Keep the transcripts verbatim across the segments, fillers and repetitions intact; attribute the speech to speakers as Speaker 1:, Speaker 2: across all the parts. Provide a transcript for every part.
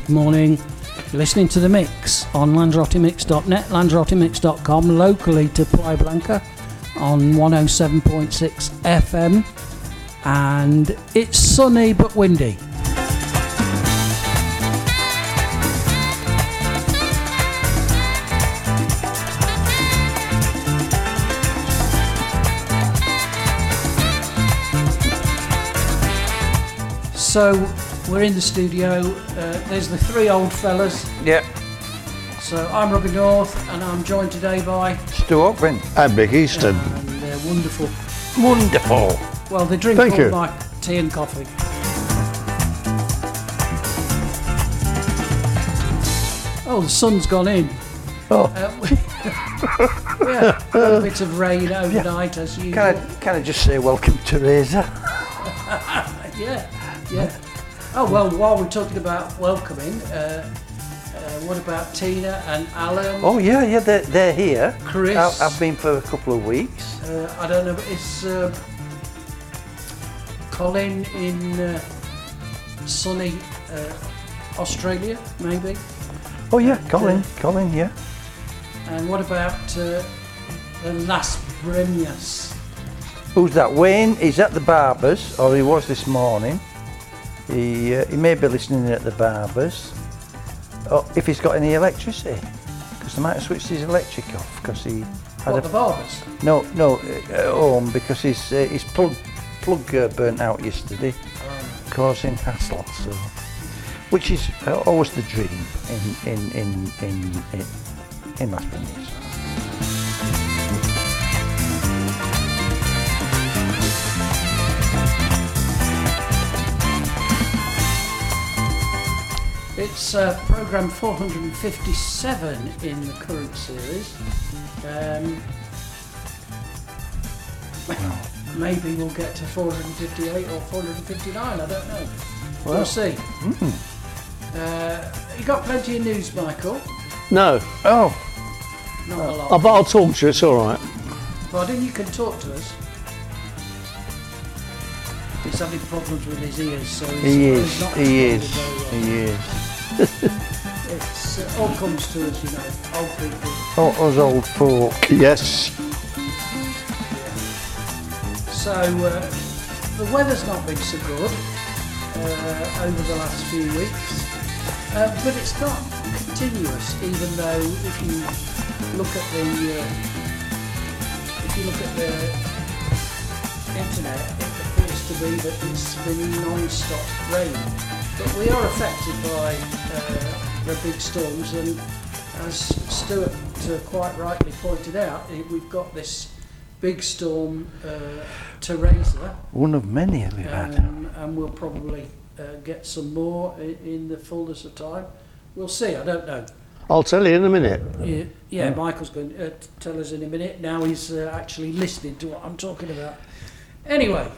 Speaker 1: Morning. You're listening to The Mix on Lanzarote Mix dot net, Lanzarote Mix dot com, locally to Playa Blanca on one oh seven point six F M. And it's sunny but windy. So we're in the studio. Uh, there's the three old fellas.
Speaker 2: Yeah.
Speaker 1: So I'm Robbie North, and I'm joined today by
Speaker 2: Stu Ogden
Speaker 3: and Mick Easton.
Speaker 1: And they're wonderful.
Speaker 2: Wonderful.
Speaker 1: Well, they drink
Speaker 3: Thank
Speaker 1: all
Speaker 3: you.
Speaker 1: my tea and coffee. Oh, the sun's gone in.
Speaker 2: Oh.
Speaker 1: Uh, yeah, got a bit of rain overnight as usual.
Speaker 2: Can I, can I just say welcome, Teresa?
Speaker 1: Yeah, yeah. Oh, well, while we're talking about welcoming, uh, uh, what about Tina and Alan?
Speaker 2: Oh, yeah, yeah, they're, they're here.
Speaker 1: Chris.
Speaker 2: I, I've been for a couple of weeks.
Speaker 1: Uh, I don't know, but is uh, Colin in uh, sunny uh, Australia, maybe?
Speaker 2: Oh, yeah, Colin, Colin, yeah.
Speaker 1: And what about uh, the Las Breñas?
Speaker 2: Who's that? Wayne, he's at the Barbers, or he was this morning. He uh, he may be listening in at the Barbers. Oh, if he's got any electricity, because they might have switched his electric off, because he had
Speaker 1: What,
Speaker 2: a...
Speaker 1: the Barbers?
Speaker 2: No, no, uh, at home, because his, uh, his plug, plug uh, burnt out yesterday,
Speaker 1: Um,
Speaker 2: causing hassle, so... Which is uh, always the dream in, in, in, in, in, in Las Breñas.
Speaker 1: It's uh, programme four hundred fifty-seven in the current series. Um, maybe we'll get to four hundred fifty-eight or four hundred fifty-nine, I don't know.
Speaker 2: Well,
Speaker 1: We'll see.
Speaker 2: Mm.
Speaker 1: Uh, you got plenty of news, Michael?
Speaker 3: No,
Speaker 2: Oh,
Speaker 1: Not a lot.
Speaker 3: oh, but I'll talk to you, it's all right.
Speaker 1: Pardon, you can talk to us. He's having problems with his ears, so he's,
Speaker 2: he
Speaker 1: he's
Speaker 2: is,
Speaker 1: not
Speaker 2: he
Speaker 1: responding
Speaker 2: is,
Speaker 1: very well.
Speaker 2: he is.
Speaker 1: It's uh, all comes to us, you know, old people.
Speaker 2: Oh, us old folk.
Speaker 3: Yes,
Speaker 1: So uh, the weather's not been so good uh, over the last few weeks, uh, but it's not continuous. Even though if you look at the uh, if you look at the internet, it appears to be that it's been non-stop rain. But we are affected by uh, the big storms, and as Stuart uh, quite rightly pointed out, it, we've got this big storm, uh, Teresa,
Speaker 2: One of many we've had.
Speaker 1: um, and we'll probably uh, get some more in, in the fullness of time. We'll see, I don't know.
Speaker 3: I'll tell you in a minute.
Speaker 1: Yeah, yeah Michael's going to uh, t- tell us in a minute. Now he's uh, actually listening to what I'm talking about. Anyway.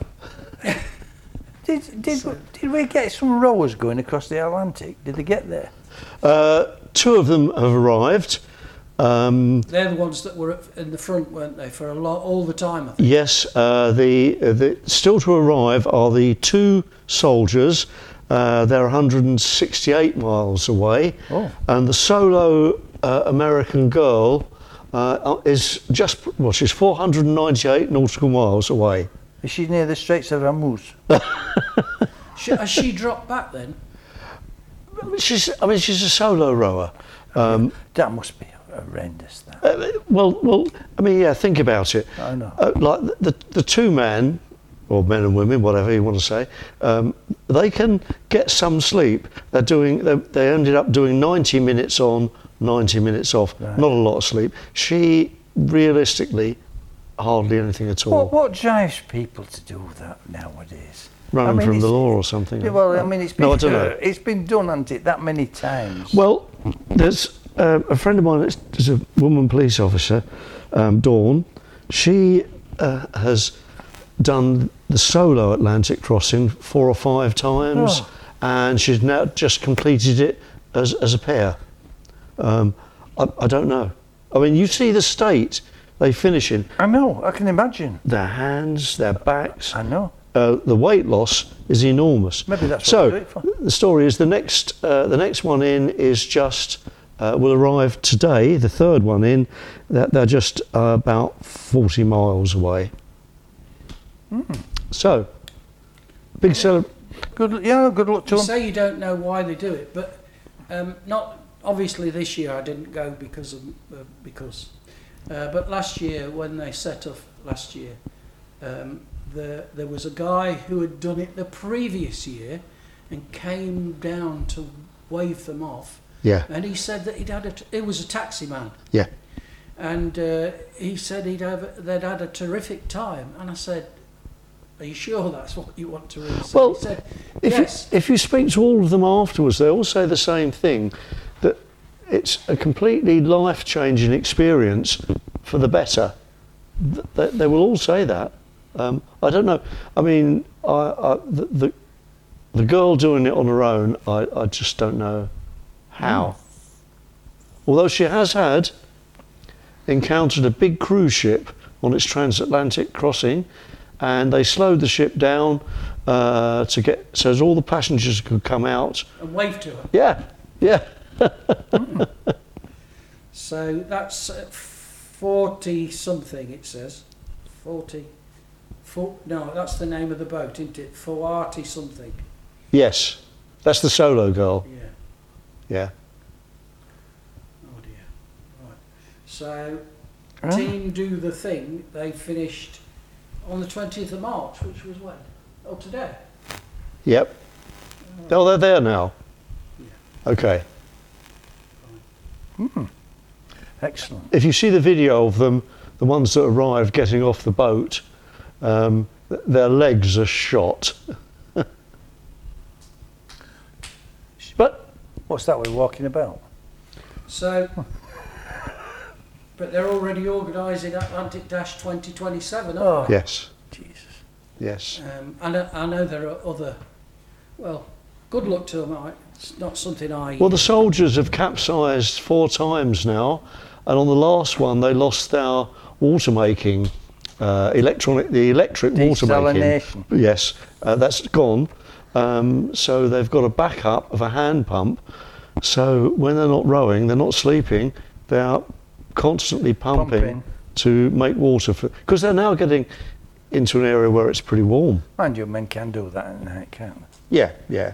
Speaker 2: Did, did,
Speaker 1: So-
Speaker 2: did we get some rowers going across the Atlantic? Did they get there?
Speaker 3: Uh, two of them have arrived. Um,
Speaker 1: They're the ones that were at- in the front, weren't they, for a lot, all the time, I think.
Speaker 3: yes, uh, the, uh, the still to arrive are the two soldiers. Uh, they're one hundred sixty-eight miles away,
Speaker 2: Oh.
Speaker 3: and the solo uh, American girl uh, is just well, she's four hundred ninety-eight nautical miles away.
Speaker 2: Is she near the Straits of Hormuz?
Speaker 1: Sh- Has she dropped back then?
Speaker 3: She's, I mean, she's a solo rower. Um,
Speaker 2: That must be horrendous, that.
Speaker 3: uh, well, well, I mean, yeah. Think about it.
Speaker 2: I know.
Speaker 3: Uh, like the the two men, or men and women, whatever you want to say, um, they can get some sleep. They're doing. They, they ended up doing ninety minutes on, ninety minutes off.
Speaker 2: Right.
Speaker 3: Not a lot of sleep. She realistically hardly anything at all.
Speaker 2: What, what drives people to do that nowadays?
Speaker 3: Running
Speaker 2: I mean,
Speaker 3: from the
Speaker 2: it's-
Speaker 3: law or something.
Speaker 2: Yeah, well, I mean, it's been,
Speaker 3: No, I don't know.
Speaker 2: it's been done, hasn't it, that many times?
Speaker 3: Well, there's uh, a friend of mine that's, that's a woman police officer, um, Dawn. She uh, has done the solo Atlantic crossing four or five times,
Speaker 2: Oh.
Speaker 3: and she's now just completed it as, as a pair. Um, I, I don't know. I mean, you see the state they finish in.
Speaker 2: I know, I can imagine.
Speaker 3: Their hands, their backs.
Speaker 2: I know.
Speaker 3: uh, the weight loss is enormous.
Speaker 2: Maybe that's what
Speaker 3: so
Speaker 2: they do it for.
Speaker 3: the story is the next uh, the next one in is just uh, will arrive today. The third one in, that they're just uh, about forty miles away.
Speaker 2: Mm.
Speaker 3: So big cele-
Speaker 2: Good, yeah, good luck to
Speaker 1: You
Speaker 2: them.
Speaker 1: say you don't know why they do it, but um, not obviously this year I didn't go because of uh, because, uh, but last year when they set off last year, um, the, there was a guy who had done it the previous year, and came down to wave them off,
Speaker 3: Yeah,
Speaker 1: and he said that he'd had a t- it was a taxi man,
Speaker 3: yeah.
Speaker 1: and uh, he said he'd have they'd had a terrific time, and I said, "Are you sure that's what you want to read?" So
Speaker 3: Well,
Speaker 1: he said,
Speaker 3: If,
Speaker 1: "Yes."
Speaker 3: you, if you speak to all of them afterwards, they all say the same thing, that it's a completely life-changing experience for the better. Th- They, they will all say that. Um, I don't know. I mean, I, I, the, the the girl doing it on her own, I, I just don't know how. Although she has had encountered a big cruise ship on its transatlantic crossing, and they slowed the ship down uh, to get so as all the passengers could come out.
Speaker 1: And wave to her.
Speaker 3: Yeah, yeah.
Speaker 1: So that's uh, forty something. It says forty. For, no, that's the name of the boat, isn't it? Forty something.
Speaker 3: Yes, that's the solo girl.
Speaker 1: Yeah.
Speaker 3: Yeah.
Speaker 1: Oh dear. Right. So,
Speaker 2: Ah.
Speaker 1: Team Do the Thing. They finished on the twentieth of March, which was when? Oh, today.
Speaker 3: Yep. Oh, they're there now. Okay.
Speaker 2: Hmm. Excellent.
Speaker 3: If you see the video of them, the ones that arrived getting off the boat, um, th- their legs are shot. But
Speaker 2: What's that we're walking about?
Speaker 1: So, but they're already organising Atlantic Dash twenty twenty-seven,
Speaker 2: Oh.
Speaker 1: aren't they?
Speaker 3: yes,
Speaker 2: Jesus.
Speaker 3: yes.
Speaker 1: Um, I, know, I know there are other. Well, good luck to them. I, it's not something I.
Speaker 3: Well, the soldiers have capsized four times now, and on the last one they lost their water making, uh, electronic, the electric water making.
Speaker 2: Desalination.
Speaker 3: Yes, uh, that's gone. Um, so they've got a backup of a hand pump. So when they're not rowing, they're not sleeping, they are constantly pumping,
Speaker 2: Pumping.
Speaker 3: to make water for. Because they're now getting into an area where it's pretty warm.
Speaker 2: Mind you, men can do that at night, can't they?
Speaker 3: Yeah, yeah.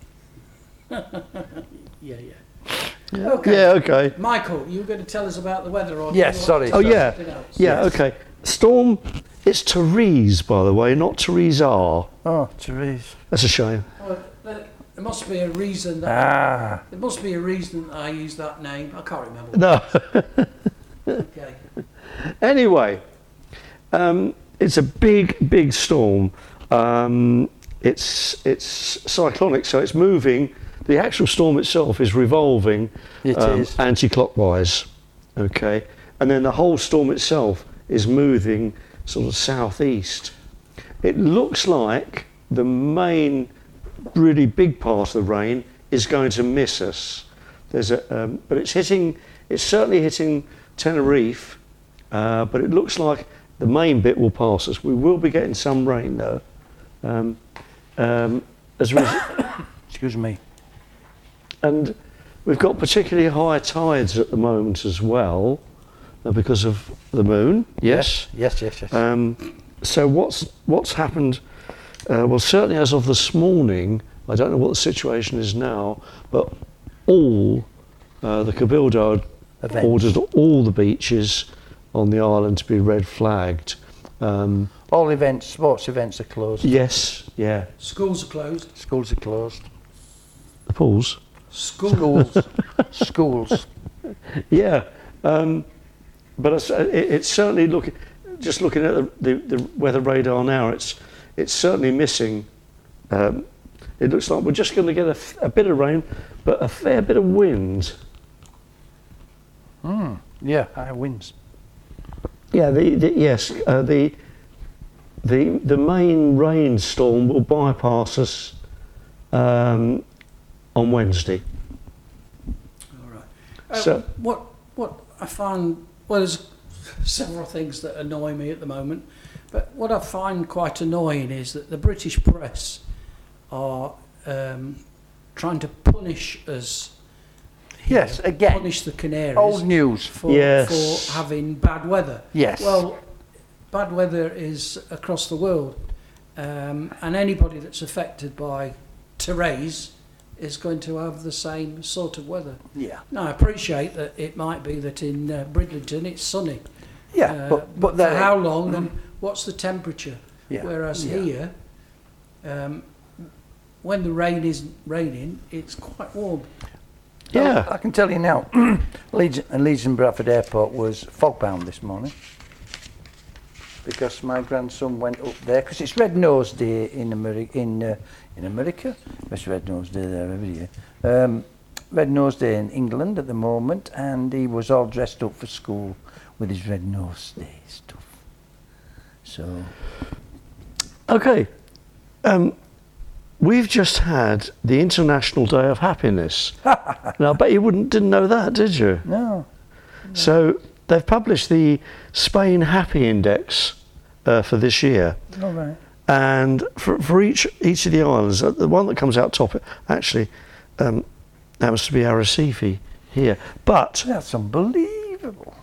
Speaker 1: Yeah, yeah. Okay.
Speaker 3: Yeah, okay.
Speaker 1: Michael, you were going to tell us about the weather, or
Speaker 2: Yes,
Speaker 1: do you
Speaker 2: sorry.
Speaker 1: want to
Speaker 3: Oh,
Speaker 1: say
Speaker 3: yeah.
Speaker 1: something else?
Speaker 3: Yeah,
Speaker 2: Yes.
Speaker 3: okay. Storm, it's Therese, by the way, not Teresa.
Speaker 2: Oh, Therese.
Speaker 3: That's a shame.
Speaker 1: Well, there, there must be a reason that
Speaker 2: Ah.
Speaker 1: there must be a reason that I use that name. I can't remember.
Speaker 3: No.
Speaker 1: Okay.
Speaker 3: Anyway, um, it's a big, big storm. Um, it's it's cyclonic, so it's moving. The actual storm itself is revolving
Speaker 2: It
Speaker 3: um,
Speaker 2: is.
Speaker 3: anti-clockwise. Okay, and then the whole storm itself is moving sort of southeast. It looks like the main, really big part of the rain is going to miss us. There's a, um, but it's hitting. It's certainly hitting Tenerife, uh, but it looks like the main bit will pass us. We will be getting some rain though. Um, um, as a res-
Speaker 2: Excuse me.
Speaker 3: and we've got particularly high tides at the moment as well, uh, because of the moon. Yes.
Speaker 2: Yes, yes, yes.
Speaker 3: Um, so what's what's happened? Uh, well, certainly as of this morning, I don't know what the situation is now, but all uh, the Cabildo
Speaker 2: Events.
Speaker 3: ordered all the beaches on the island to be red flagged. Um,
Speaker 2: All events, sports events are closed.
Speaker 3: yes, yeah.
Speaker 1: Schools are closed.
Speaker 2: Schools are closed.
Speaker 3: The pools.
Speaker 1: School.
Speaker 2: Schools. Schools.
Speaker 3: Yeah, um, but it's, it, it's certainly looking. Just looking at the, the, the weather radar now, it's it's certainly missing. Um, it looks like we're just going to get a, f- a bit of rain, but a fair bit of wind.
Speaker 2: Mm. Yeah, high winds.
Speaker 3: Yeah, the, the yes, uh, the the the main rainstorm will bypass us um, on Wednesday.
Speaker 1: All right. Uh,
Speaker 3: So-
Speaker 1: what what I found, well, there's several things that annoy me at the moment. But what I find quite annoying is that the British press are um, trying to punish us. Here,
Speaker 2: Yes, again,
Speaker 1: punish the Canaries
Speaker 2: Old news.
Speaker 1: for,
Speaker 3: Yes.
Speaker 1: for having bad weather.
Speaker 2: Yes.
Speaker 1: Well, bad weather is across the world, um, and anybody that's affected by Therese is going to have the same sort of weather.
Speaker 2: Yeah.
Speaker 1: Now, I appreciate that it might be that in uh, Bridlington it's sunny.
Speaker 2: Yeah,
Speaker 1: Uh,
Speaker 2: but, but
Speaker 1: for
Speaker 2: there,
Speaker 1: how long and what's the temperature?
Speaker 2: Yeah.
Speaker 1: Whereas
Speaker 2: Yeah.
Speaker 1: here, um, when the rain isn't raining, it's quite warm.
Speaker 3: Yeah.
Speaker 2: I can tell you now, Leeds and Leeds and Bradford Airport was fogbound this morning because my grandson went up there because it's Red Nose Day in America. In uh, in America, it's Red Nose Day there every year. Um, Red Nose Day in England at the moment, and he was all dressed up for school with his Red Nose Day stuff. So
Speaker 3: Okay. Um, we've just had the International Day of Happiness. Now, I bet you wouldn't didn't know that, did you?
Speaker 2: no,
Speaker 3: So they've published the Spain Happy Index uh, for this year,
Speaker 2: all right.
Speaker 3: and for, for each each of the islands, uh, the one that comes out top actually um, happens to be Arrecife here, but
Speaker 2: That's unbelievable.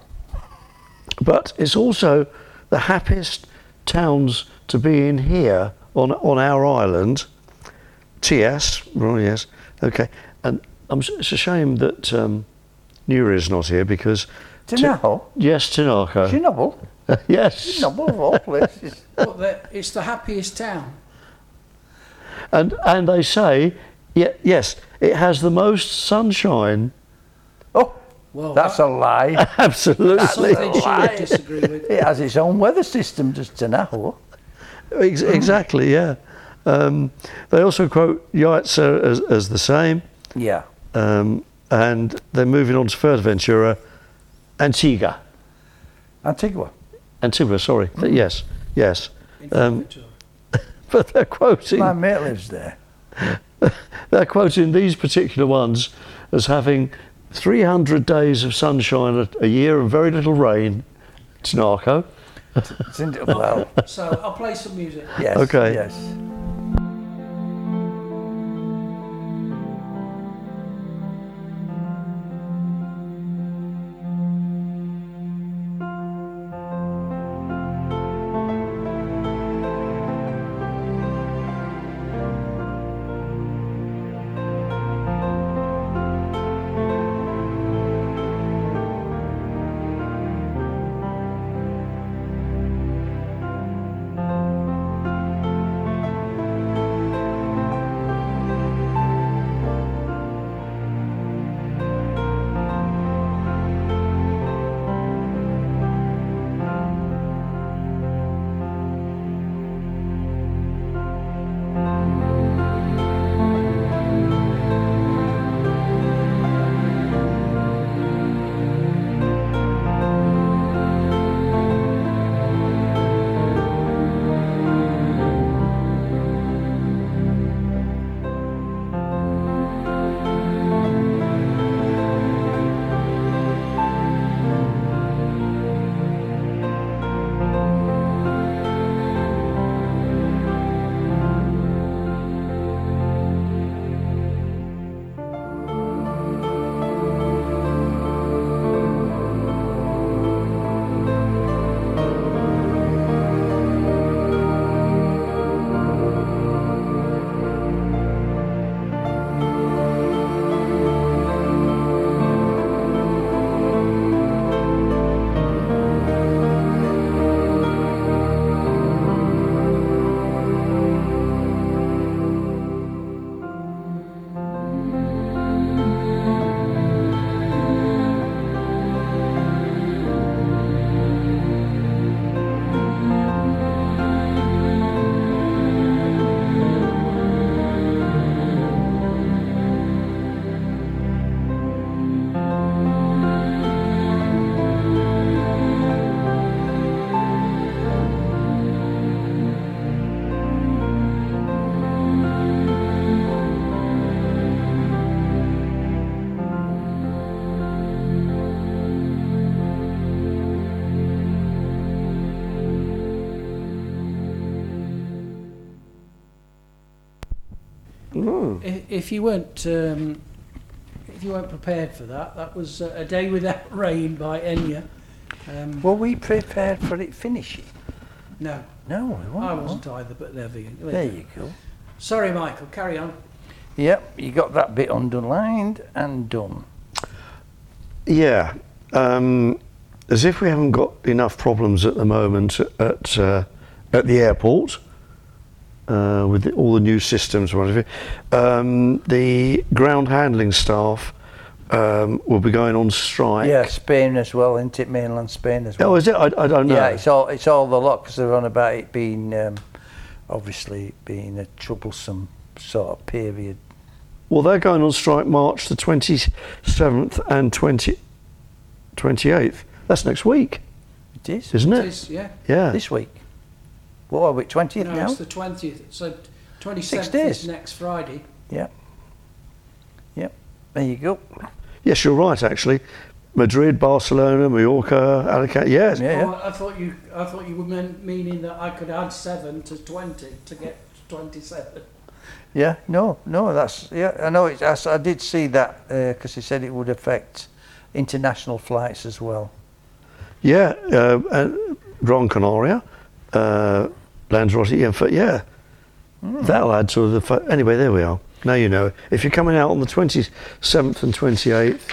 Speaker 3: but it's also the happiest towns to be in here on on our island. T S, oh yes, okay, and I'm, s- it's a shame that um, Nuria's not here because
Speaker 2: Tinaho,
Speaker 3: yes, Tinaco,
Speaker 2: Chernobyl,
Speaker 3: yes,
Speaker 2: Chernobyl of all places.
Speaker 1: But the, it's the happiest town.
Speaker 3: and and they say yeah, yes, it has the most sunshine.
Speaker 2: Oh,
Speaker 1: Well,
Speaker 2: that's a lie.
Speaker 3: Absolutely,
Speaker 1: something she
Speaker 2: lie.
Speaker 1: would disagree with.
Speaker 2: It has its own weather system, does Tinaho.
Speaker 3: Ex- exactly, yeah. Um, they also quote Yaitse as, as the same.
Speaker 2: Yeah.
Speaker 3: Um, and they're moving on to Fuerteventura, Antigua,
Speaker 2: Antigua.
Speaker 3: Antigua. Sorry, Th- yes, yes.
Speaker 1: In
Speaker 3: Um,
Speaker 1: Fuerteventura.
Speaker 3: But they're quoting
Speaker 2: My mate lives there.
Speaker 3: they're quoting these particular ones as having three hundred days of sunshine a, a year and very little rain. Tinaco.
Speaker 2: It's in, well,
Speaker 1: So I'll play some music.
Speaker 2: yes.
Speaker 3: Okay.
Speaker 2: Yes.
Speaker 3: Oh.
Speaker 1: if, if you weren't um, if you weren't prepared for that, that was a, a day without rain by Enya. Um,
Speaker 2: Were we prepared for it finishing?
Speaker 1: no,
Speaker 2: No, we weren't.
Speaker 1: I wasn't either, but there we go.
Speaker 2: There you go.
Speaker 1: Sorry, Michael, carry on.
Speaker 2: Yep, you got that bit underlined and done.
Speaker 3: Yeah, um, as if we haven't got enough problems at the moment at uh, at the airport uh, with the, all the new systems. and Whatever, um, the ground handling staff um, will be going on strike.
Speaker 2: Yeah, Spain as well, isn't it? Mainland Spain as well.
Speaker 3: Oh, is it? I, I don't know.
Speaker 2: Yeah, it's all it's all the lot because they're on about it being um, obviously being a troublesome sort of period.
Speaker 3: Well, they're going on strike March the twenty-seventh and twentieth, twenty-eighth. That's next week,
Speaker 2: It is
Speaker 3: isn't
Speaker 1: It
Speaker 3: it?
Speaker 1: is, yeah.
Speaker 3: Yeah.
Speaker 2: this week. What are we? Twentieth
Speaker 1: No,
Speaker 2: now.
Speaker 1: it's the twentieth. So twenty-seventh
Speaker 2: days.
Speaker 1: is next Friday.
Speaker 2: Yep. Yep. There you go.
Speaker 3: Yes, you're right. Actually, Madrid, Barcelona, Mallorca, Alicante. Yes.
Speaker 2: Yeah.
Speaker 1: Oh, I thought you. I thought you were meant, meaning that I could add seven to twenty to get to twenty-seven.
Speaker 2: Yeah. No. No. That's yeah. I know. It, I, s- I did see that because he said it would affect international flights as well.
Speaker 3: Yeah, uh, uh, Gran Canaria, uh, Lanzarote, yeah, but yeah, that'll add to the. Fa- anyway, there we are. Now you know. If you're coming out on the twenty-seventh and twenty-eighth,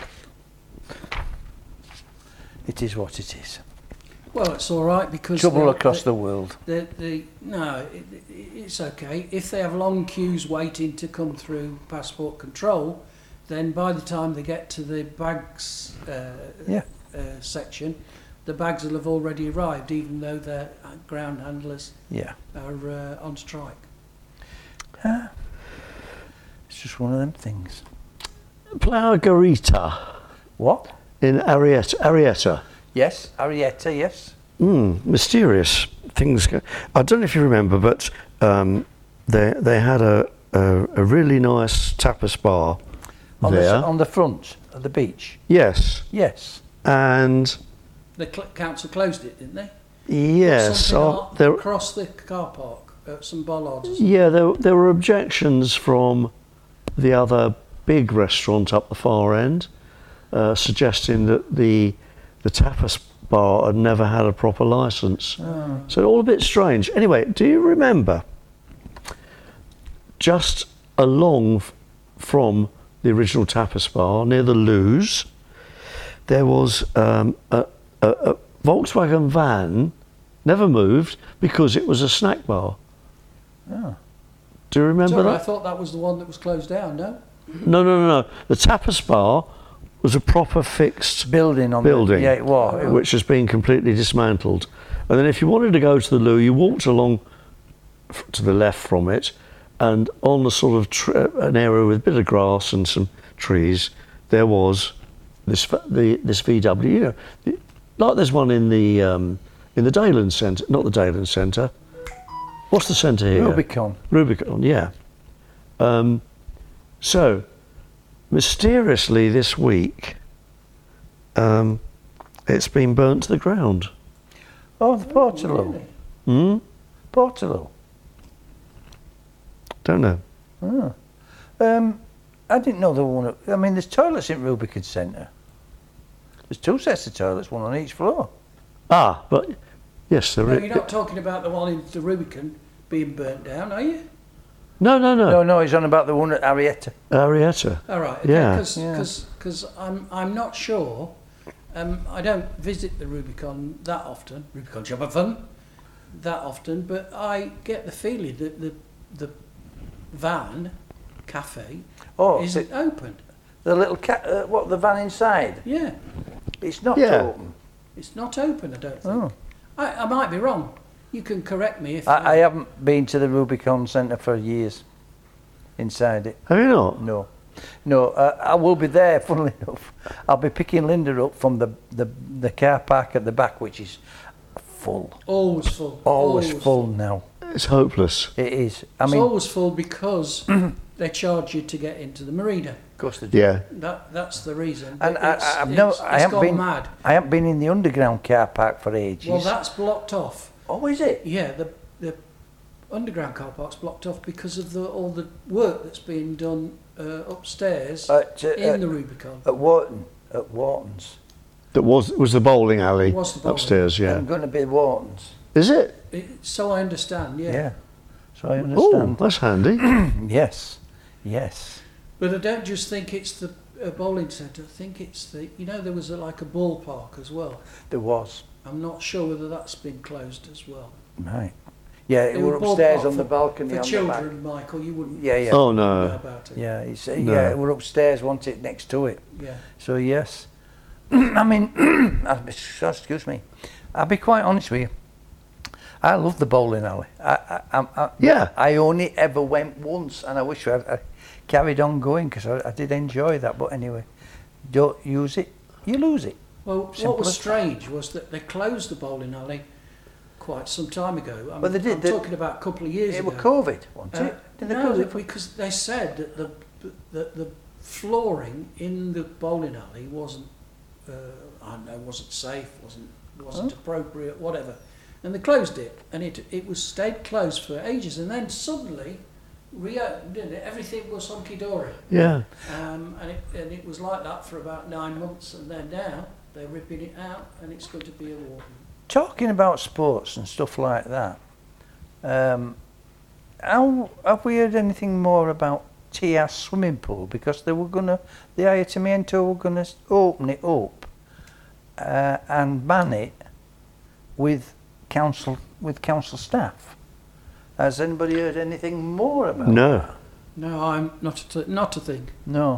Speaker 2: It is what it is.
Speaker 1: Well, it's all right because
Speaker 2: Trouble
Speaker 1: the-
Speaker 2: across
Speaker 1: the,
Speaker 2: the world.
Speaker 1: the, the no, it, it, it's okay. If they have long queues waiting to come through passport control, then by the time they get to the bags uh,
Speaker 2: Yeah.
Speaker 1: uh, section, the bags will have already arrived, even though their ground handlers
Speaker 2: Yeah.
Speaker 1: are uh, on strike.
Speaker 2: Ah. It's just one of them things.
Speaker 3: Playa Garita
Speaker 2: What?
Speaker 3: in Arietta. Arietta.
Speaker 2: Yes. Arietta. Yes.
Speaker 3: Mm, mysterious things. go- I don't know if you remember, but um, they they had a, a a really nice tapas bar
Speaker 2: On the,
Speaker 3: there.
Speaker 2: s- on the front of the beach.
Speaker 3: Yes,
Speaker 2: Yes.
Speaker 3: and
Speaker 1: The cl- council closed it, didn't they?
Speaker 3: yes,
Speaker 1: Something
Speaker 3: uh,
Speaker 1: a-
Speaker 3: there.
Speaker 1: across the car park at some bollards. or something.
Speaker 3: Yeah, there there were objections from the other big restaurant up the far end, uh, suggesting that the the tapas bar had never had a proper license.
Speaker 2: Oh.
Speaker 3: So all a bit strange. Anyway, do you remember just along f- from the original tapas bar near the Loos, there was um, a, a, a Volkswagen van, never moved because it was a snack bar.
Speaker 2: Oh.
Speaker 3: Do you remember
Speaker 1: Sorry, I
Speaker 3: that?
Speaker 1: thought that was the one that was closed down, no?
Speaker 3: No, no, no, no. The tapas bar was a proper fixed
Speaker 2: Building on
Speaker 3: building,
Speaker 2: The, yeah, it was. It was.
Speaker 3: which has been completely dismantled. And then if you wanted to go to the loo, you walked along f- to the left from it, and on the sort of tr- an area with a bit of grass and some trees, there was this f- the this V W. You know, the, like there's one in the um, in the Dayland Centre, not the Dayland Centre. What's the centre here?
Speaker 2: Rubicon.
Speaker 3: Rubicon, yeah. Um, so, mysteriously this week, um, it's been burnt to the ground.
Speaker 2: Oh, the Portalo.
Speaker 1: Really?
Speaker 3: Hmm?
Speaker 2: Portalo.
Speaker 3: Don't know.
Speaker 2: Oh. Um, I didn't know there were one. At, I mean, there's toilets in Rubicon Centre. There's two sets of toilets, one on each floor.
Speaker 3: Ah, but yes, there
Speaker 1: No,
Speaker 3: is.
Speaker 1: you're not talking about the one in the Rubicon being burnt down, are you?
Speaker 3: No, no, no.
Speaker 2: No, no, he's on about the one at Arietta.
Speaker 3: Arietta.
Speaker 1: All right. Okay,
Speaker 3: Yeah.
Speaker 1: Because
Speaker 2: Yeah.
Speaker 1: I'm I'm not sure. Um, I don't visit the Rubicon that often. Rubicon Jobber Fun that often, but I get the feeling that the the van cafe
Speaker 2: Oh,
Speaker 1: isn't
Speaker 2: the,
Speaker 1: open.
Speaker 2: the little cat. Uh, what the van inside?
Speaker 1: Yeah,
Speaker 2: It's not
Speaker 3: Yeah.
Speaker 2: open.
Speaker 1: it's not open. I don't think.
Speaker 2: Oh.
Speaker 1: I, I might be wrong. You can correct me if
Speaker 2: I, I haven't been to the Rubicon Centre for years. Inside it,
Speaker 3: Have you not?
Speaker 2: no, no. Uh, I will be there. Funnily enough, I'll be picking Linda up from the the, the car park at the back, which is full.
Speaker 1: always full.
Speaker 2: Always full now.
Speaker 3: It's hopeless.
Speaker 2: It is. I
Speaker 1: It's
Speaker 2: mean,
Speaker 1: always full because they charge you to get into the marina.
Speaker 2: of course they do.
Speaker 3: Yeah.
Speaker 1: That that's the reason.
Speaker 2: And
Speaker 1: But
Speaker 2: I,
Speaker 1: it's,
Speaker 2: I, I've
Speaker 1: it's,
Speaker 2: no,
Speaker 1: it's
Speaker 2: I haven't
Speaker 1: gone
Speaker 2: been.
Speaker 1: mad.
Speaker 2: I haven't been in the underground car park for ages.
Speaker 1: Well, that's blocked off.
Speaker 2: oh, is it?
Speaker 1: Yeah, the the underground car park's blocked off because of the all the work that's being done uh, upstairs
Speaker 2: At, uh,
Speaker 1: in
Speaker 2: at,
Speaker 1: the Rubicon.
Speaker 2: at Wharton, at Wharton's.
Speaker 3: That was was the bowling alley
Speaker 1: Was the bowling.
Speaker 3: upstairs. Yeah.
Speaker 2: I'm going to be Wharton's.
Speaker 3: Is it?
Speaker 1: It, so I understand, yeah.
Speaker 2: Yeah. So I
Speaker 3: Oh,
Speaker 2: understand.
Speaker 3: that's handy.
Speaker 2: Yes. Yes.
Speaker 1: But I don't just think it's the uh, bowling centre. I think it's the, you know, there was a, like a ballpark as well.
Speaker 2: There was.
Speaker 1: I'm not sure whether that's been closed as well.
Speaker 2: Right. Yeah, it
Speaker 1: They
Speaker 2: were
Speaker 1: were
Speaker 2: upstairs
Speaker 1: ballpark
Speaker 2: on the
Speaker 1: for-
Speaker 2: balcony
Speaker 1: For
Speaker 2: on the
Speaker 1: children, Michael, you wouldn't
Speaker 2: back. Yeah, yeah.
Speaker 3: Oh
Speaker 1: know
Speaker 3: no.
Speaker 1: about it.
Speaker 2: Yeah, it's, uh,
Speaker 3: No.
Speaker 2: yeah, we're upstairs, wasn't it, next to it.
Speaker 1: Yeah.
Speaker 2: So yes. I mean, I'll be- excuse me. I'll be quite honest with you. I love the bowling alley. I, I, I, I,
Speaker 3: Yeah.
Speaker 2: I only ever went once, and I wish I, I carried on going because I, I did enjoy that. But anyway, don't use it, you lose it.
Speaker 1: Well,
Speaker 2: Simple
Speaker 1: what was
Speaker 2: as that.
Speaker 1: strange was that they closed the bowling alley quite some time ago. I'm,
Speaker 2: Well, they did,
Speaker 1: I'm
Speaker 2: they-
Speaker 1: talking about a couple of years
Speaker 2: It
Speaker 1: ago.
Speaker 2: was COVID, wasn't
Speaker 1: Uh,
Speaker 2: it? Did they
Speaker 1: no,
Speaker 2: close
Speaker 1: they-
Speaker 2: it for-
Speaker 1: because they said that the, the the flooring in the bowling alley wasn't, uh, I don't know, wasn't safe, wasn't wasn't
Speaker 2: Oh.
Speaker 1: appropriate, whatever, and they closed it, and it it was stayed closed for ages, and then suddenly reopened, didn't it? Everything was hunky dory,
Speaker 3: Yeah.
Speaker 1: um, and it and it was like that for about nine months, and then now they're ripping it out, and it's going to be a war.
Speaker 2: Talking about sports and stuff like that, um, how, have we heard anything more about T A S swimming pool? Because they were gonna, the Ayuntamiento were gonna s- open it up uh, and ban it with council with council staff. Has anybody heard anything more about?
Speaker 3: No.
Speaker 2: that?
Speaker 1: No, I'm not a th- not a thing.
Speaker 2: No.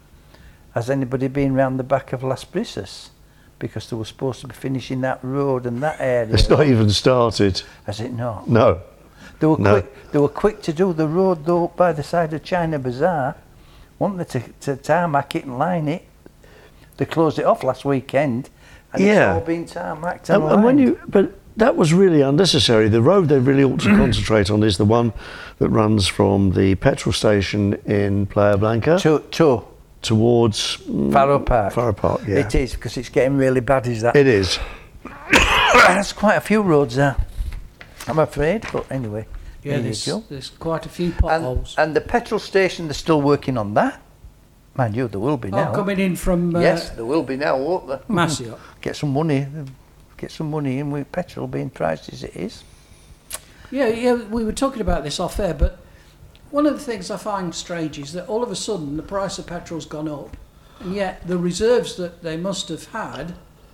Speaker 2: Has anybody been round the back of Las Brisas? Because they were supposed to be finishing that road and that area.
Speaker 3: It's not even started.
Speaker 2: Has it not?
Speaker 3: No.
Speaker 2: They were
Speaker 3: No.
Speaker 2: quick. They were quick to do the road though by the side of China Bazaar. Want they to, to tarmac it and line it? They closed it off last weekend, and
Speaker 3: Yeah.
Speaker 2: it's all been tarmacked and,
Speaker 3: And, and when
Speaker 2: lined.
Speaker 3: you, but that was really unnecessary. The road they really ought to concentrate on is the one that runs from the petrol station in Playa Blanca
Speaker 2: to to
Speaker 3: towards mm,
Speaker 2: Farrow Park.
Speaker 3: Farrow Park, yeah.
Speaker 2: It is because it's getting really bad. Is that?
Speaker 3: It is.
Speaker 2: There's quite a few roads there. I'm afraid, but anyway.
Speaker 1: Yeah,
Speaker 2: there you
Speaker 1: there's,
Speaker 2: go.
Speaker 1: there's quite a few
Speaker 2: And,
Speaker 1: potholes.
Speaker 2: and the petrol station, they're still working on that. Mind you, there will be
Speaker 1: Oh,
Speaker 2: now.
Speaker 1: coming in from uh,
Speaker 2: Yes, there will be now, won't there?
Speaker 1: Massiot.
Speaker 2: Get some money, get some money in with petrol being priced as it is.
Speaker 1: Yeah, yeah, we were talking about this off air, but one of the things I find strange is that all of a sudden the price of petrol's gone up, and yet the reserves that they must have had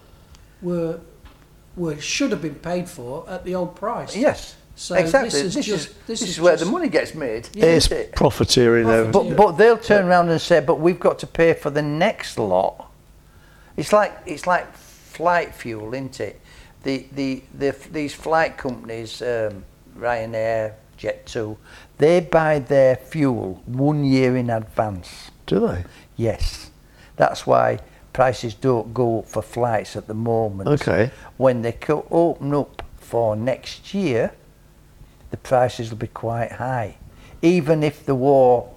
Speaker 1: were were should have been paid for at the old price.
Speaker 2: Yes,
Speaker 1: So
Speaker 2: exactly.
Speaker 1: this is
Speaker 2: This,
Speaker 1: just
Speaker 2: is,
Speaker 1: this,
Speaker 2: this
Speaker 1: is
Speaker 2: is where
Speaker 1: just,
Speaker 2: the money gets made.
Speaker 1: Yeah.
Speaker 3: It's
Speaker 2: isn't it?
Speaker 3: profiteering there.
Speaker 1: Profit.
Speaker 2: But but they'll turn around and say, but we've got to pay for the next lot. It's like it's like flight fuel, isn't it? The the, the these flight companies, um, Ryanair, Jet two, they buy their fuel one year in advance.
Speaker 3: Do they?
Speaker 2: Yes, that's why prices don't go up for flights at the moment.
Speaker 3: Okay.
Speaker 2: When they co- open up for next year, the prices will be quite high. Even if the war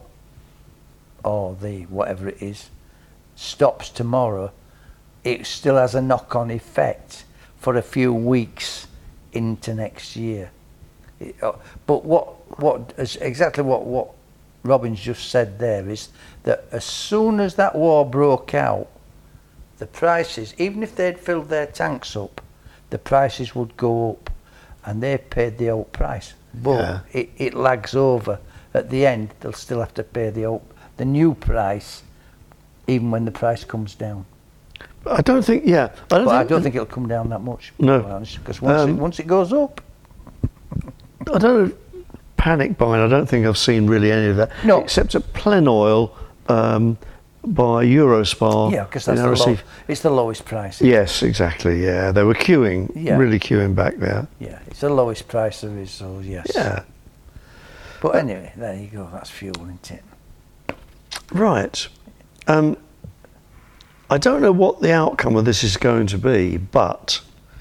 Speaker 2: or the whatever it is stops tomorrow, it still has a knock-on effect for a few weeks into next year. It, uh, but what what is exactly what what Robin's just said there is that as soon as that war broke out, the prices, even if they'd filled their tanks up, the prices would go up, and they paid the old price. But
Speaker 3: Yeah.
Speaker 2: it, it lags over. At the end, they'll still have to pay the old, the new price, even when the price comes down.
Speaker 3: I don't think. Yeah. I don't
Speaker 2: But
Speaker 3: think.
Speaker 2: I don't think it'll come down that much.
Speaker 3: No.
Speaker 2: Because once,
Speaker 3: Um,
Speaker 2: it, once it goes up,
Speaker 3: I don't know. Panic buying. I don't think I've seen really any of that.
Speaker 2: No.
Speaker 3: Except at Plenoil um, by Eurospar.
Speaker 2: yeah, because
Speaker 3: in
Speaker 2: that's the low,
Speaker 3: Arrecife.
Speaker 2: it's the lowest price.
Speaker 3: Yes, exactly. Yeah, they were queuing,
Speaker 2: Yeah.
Speaker 3: really queuing back there.
Speaker 2: Yeah, it's the lowest price there is. So yes.
Speaker 3: Yeah.
Speaker 2: But anyway, there you go. That's fuel, isn't it?
Speaker 3: Right. Um, I don't know what the outcome of this is going to be, but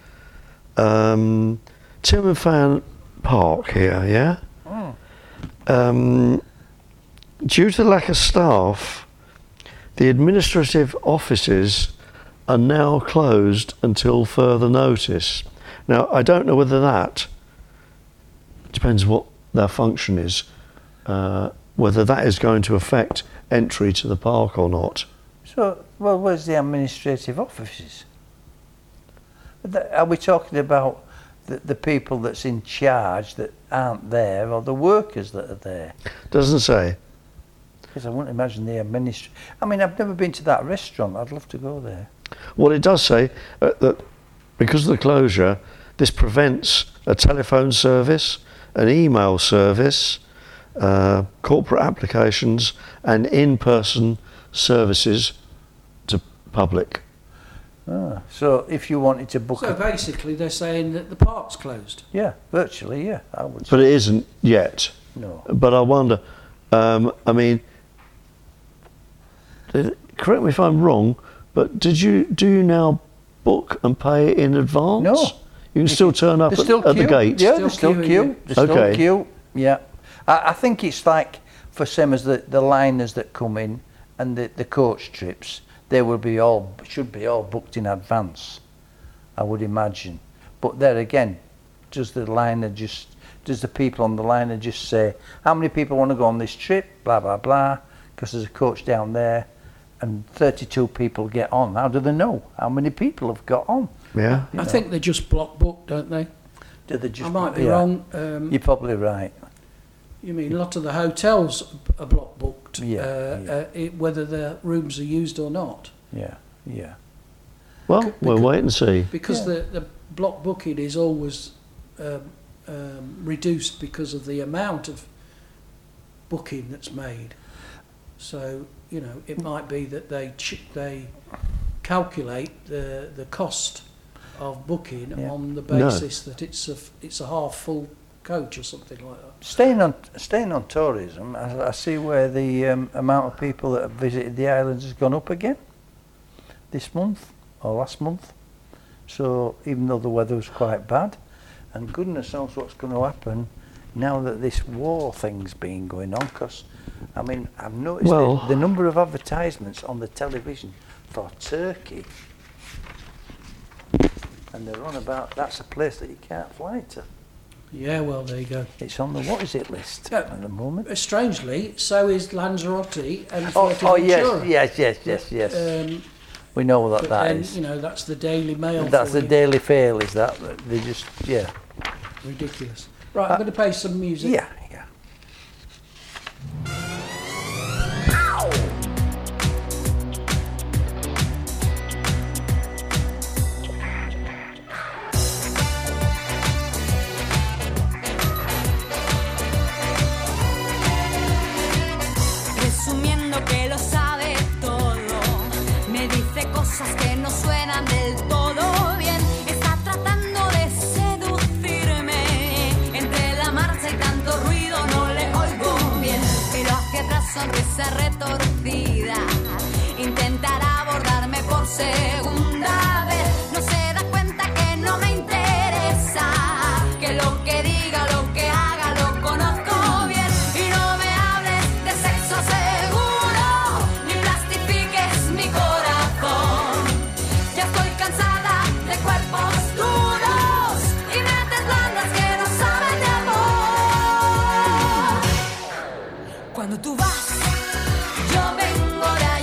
Speaker 3: um, Tim and Fan Park here, yeah?
Speaker 2: Mm.
Speaker 3: Um, due to lack of staff, the administrative offices are now closed until further notice. Now, I don't know whether that depends what their function is, uh, whether that is going to affect entry to the park or not.
Speaker 2: So, well, where's the administrative offices? Are we talking about the, the people that's in charge that aren't there, or the workers that are there?
Speaker 3: Doesn't say.
Speaker 2: Because I wouldn't imagine the administration. I mean, I've never been to that restaurant. I'd love to go there.
Speaker 3: Well, it does say uh, that because of the closure, this prevents a telephone service, an email service, uh, corporate applications, and in-person services to public.
Speaker 2: Ah, so if you wanted to book
Speaker 1: So
Speaker 2: a...
Speaker 1: basically they're saying that the park's closed.
Speaker 2: Yeah, virtually, yeah, I would say.
Speaker 3: But it isn't yet.
Speaker 2: No.
Speaker 3: But I wonder, um, I mean, did, correct me if I'm wrong, but did you do you now book and pay in advance?
Speaker 2: No.
Speaker 3: You can still turn up
Speaker 2: There's
Speaker 3: at,
Speaker 2: still
Speaker 3: at the
Speaker 2: queue.
Speaker 3: gate.
Speaker 2: Yeah,
Speaker 1: Still
Speaker 2: there's still
Speaker 1: queuing,
Speaker 2: queue.
Speaker 1: yeah.
Speaker 2: There's still
Speaker 3: Okay.
Speaker 2: queue. Yeah. I, I think it's like for same as the, the liners that come in and the, the coach trips, they will be all should be all booked in advance, I would imagine. But there again, does the liner just does the people on the liner just say how many people want to go on this trip? Blah blah blah. Because there's a coach down there, and thirty-two people get on. How do they know how many people have got on?
Speaker 3: Yeah.
Speaker 1: I think they just block book, don't they?
Speaker 2: Do they just?
Speaker 1: I might be
Speaker 2: yeah.
Speaker 1: wrong. Um,
Speaker 2: You're probably right.
Speaker 1: You mean a lot of the hotels are block booked,
Speaker 2: Yeah,
Speaker 1: uh,
Speaker 2: yeah.
Speaker 1: Uh, it, whether the rooms are used or not,
Speaker 2: Yeah, yeah.
Speaker 3: Well,
Speaker 1: Because-
Speaker 3: we'll wait and see.
Speaker 1: because
Speaker 2: Yeah.
Speaker 1: the, the block booking is always um, um, reduced because of the amount of booking that's made. So you know, it might be that they ch- they calculate the the cost of booking
Speaker 2: Yeah.
Speaker 1: on the
Speaker 3: No.
Speaker 1: basis that it's a f- it's a half full coach or something like that.
Speaker 2: Staying on staying on tourism, I, I see where the um, amount of people that have visited the islands has gone up again this month or last month. So even though the weather was quite bad, and goodness knows what's going to happen now that this war thing's been going on. Because I mean, I've noticed
Speaker 3: Well-
Speaker 2: the, the number of advertisements on the television for Turkey, and they're on about that's a place that you can't fly to.
Speaker 1: Yeah, well, there you go.
Speaker 2: It's on the what is it list
Speaker 1: Yeah.
Speaker 2: at the moment.
Speaker 1: Uh, Strangely, so is Lanzarote and
Speaker 2: Oh, oh
Speaker 1: Fuerteventura.
Speaker 2: yes, yes, yes, yes, yes.
Speaker 1: Um,
Speaker 2: we know what
Speaker 1: but
Speaker 2: that
Speaker 1: then,
Speaker 2: is.
Speaker 1: you know, that's the Daily Mail.
Speaker 2: That's
Speaker 1: for
Speaker 2: the
Speaker 1: you.
Speaker 2: Daily Fail, is that? They just, yeah.
Speaker 1: Ridiculous. Right,
Speaker 2: Uh,
Speaker 1: I'm going to play some music.
Speaker 2: Yeah, yeah.
Speaker 4: Presumiendo que lo sabe todo, me dice cosas que no suenan del todo bien. Está tratando de seducirme. Entre la marcha y tanto ruido no le oigo bien. Pero hacia atrás sonrisa retorcida. Intentará abordarme por segunda vez. No se da cuenta que no me interesa. Que lo que diga, lo que haga, lo conozco bien. Y no me hables de sexo seguro, ni plastifiques mi corazón. Ya estoy cansada de cuerpos duros y mentes blandas que no saben de amor. Cuando tú vas, yo vengo de allá.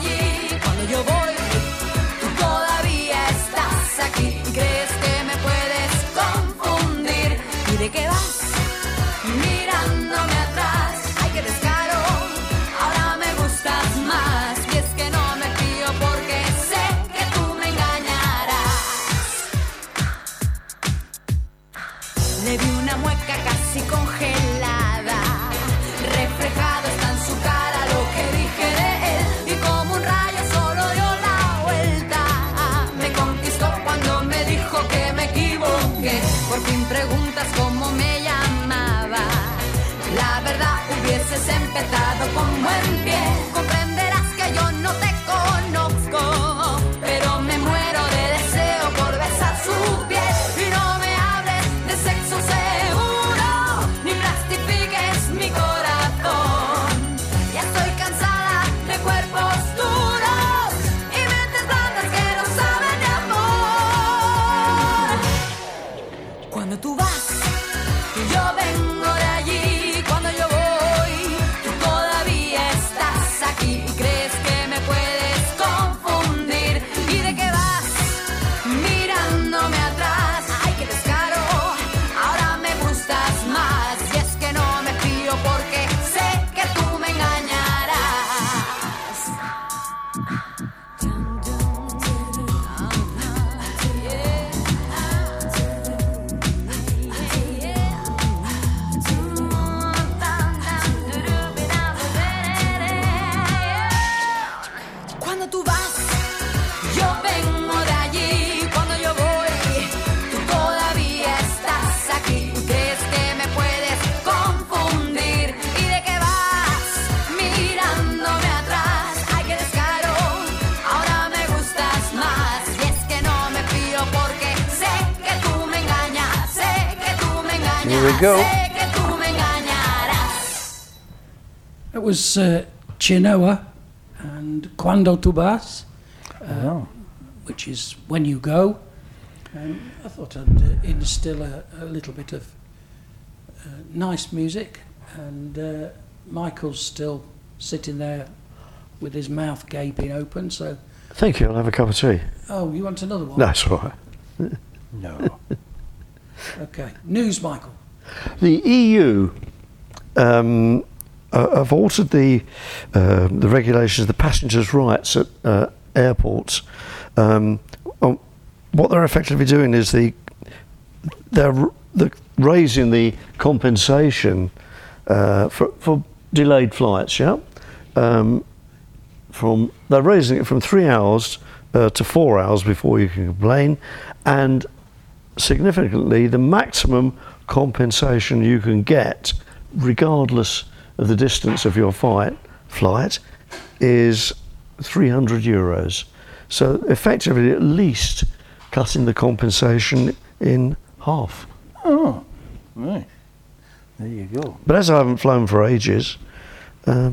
Speaker 2: Here we go.
Speaker 4: Sé que tú me engañarás.
Speaker 1: It was uh, Chinoa and Cuando Tu Vas, uh,
Speaker 2: Oh.
Speaker 1: which is When You Go. Um, I thought I'd uh, instill a, a little bit of uh, nice music, and uh, Michael's still sitting there with his mouth gaping open, so...
Speaker 3: Thank you. I'll have a cup of tea.
Speaker 1: Oh, you want another one?
Speaker 3: No, it's all right.
Speaker 2: No.
Speaker 1: Okay. News, Michael.
Speaker 3: The E U um, uh, have altered the uh, the regulations, the passengers' rights at uh, airports. Um, um, what they're effectively doing is the they're r- the raising the compensation uh, for for delayed flights. Yeah, um, from they're raising it from three hours uh, to four hours before you can complain, and significantly, the maximum compensation you can get, regardless of the distance of your flight, flight is three hundred euros. So effectively, at least cutting the compensation in half.
Speaker 2: Oh, right. There you go.
Speaker 3: But as I haven't flown for ages, um,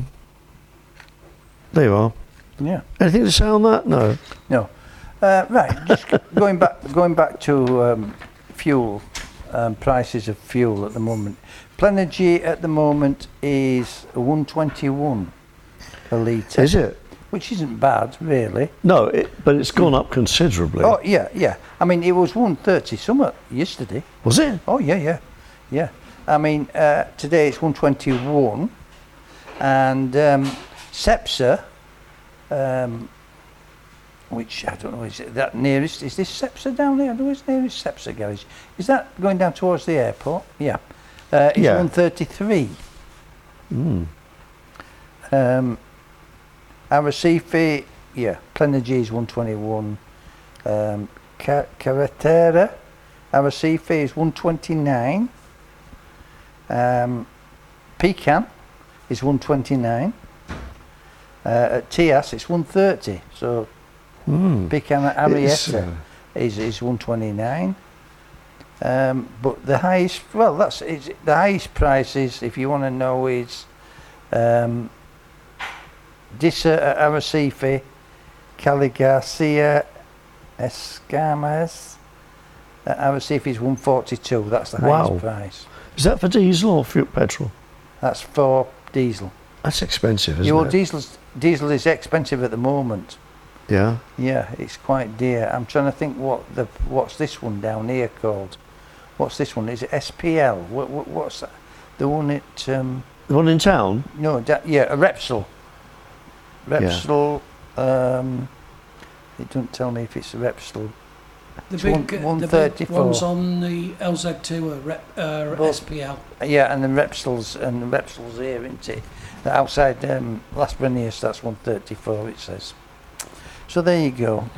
Speaker 3: there you are.
Speaker 2: Yeah.
Speaker 3: Anything to say on that? No.
Speaker 2: No. Uh, right. Just going back, going back to um, fuel, um, prices of fuel at the moment. Plenargy at the moment is one twenty-one per litre.
Speaker 3: Is it?
Speaker 2: Which isn't bad, really.
Speaker 3: No, it, but it's gone up considerably.
Speaker 2: Oh yeah, yeah. I mean, it was one thirty somewhat yesterday.
Speaker 3: Was it?
Speaker 2: Oh yeah, yeah, yeah. I mean, uh, today it's one twenty-one, and um, Cepsa, um, which I don't know, is it that nearest? Is this Cepsa down there? I don't know, it's nearest Cepsa garage. Is that going down towards the airport? Yeah. Uh, it's
Speaker 3: Yeah.
Speaker 2: one thirty-three.
Speaker 3: Mm.
Speaker 2: Um, Arrecife, yeah, Plenargy is one twenty-one. Um, Ca- Carretera, Arrecife is one twenty-nine. Um, Pecan is one twenty-nine. Uh, at Tias it's one thirty. So
Speaker 3: Mm.
Speaker 2: Pecan at
Speaker 3: It's,
Speaker 2: Arrieta
Speaker 3: uh,
Speaker 2: is is one twenty-nine. Um, but the highest, well, that's it's, the highest prices, if you want to know, is um, Dissa at Arrecife, Cali Garcia, Escamas at Arrecife is one forty-two. That's the highest
Speaker 3: Wow.
Speaker 2: price.
Speaker 3: Is that for diesel or for petrol?
Speaker 2: That's for diesel.
Speaker 3: That's expensive, isn't
Speaker 2: Your
Speaker 3: it?
Speaker 2: diesel's, diesel is expensive at the moment.
Speaker 3: Yeah.
Speaker 2: Yeah, it's quite dear. I'm trying to think what the what's this one down here called. What's this one? Is it S P L? What, what, what's that? The one at um,
Speaker 3: The one in town?
Speaker 2: no, da, yeah, a Repsol. Repsol. Um, it doesn't tell me if it's a Repsol.
Speaker 1: The
Speaker 2: It's
Speaker 1: big,
Speaker 2: one-
Speaker 1: uh, the
Speaker 2: one
Speaker 1: big
Speaker 2: thirty-four.
Speaker 1: ones on the L Z two are rep, uh,
Speaker 2: Well,
Speaker 1: S P L.
Speaker 2: Yeah, and the Repsols and the Repsols here, isn't it? The outside um, Las Brenias, that's one thirty-four. It says. So there you go.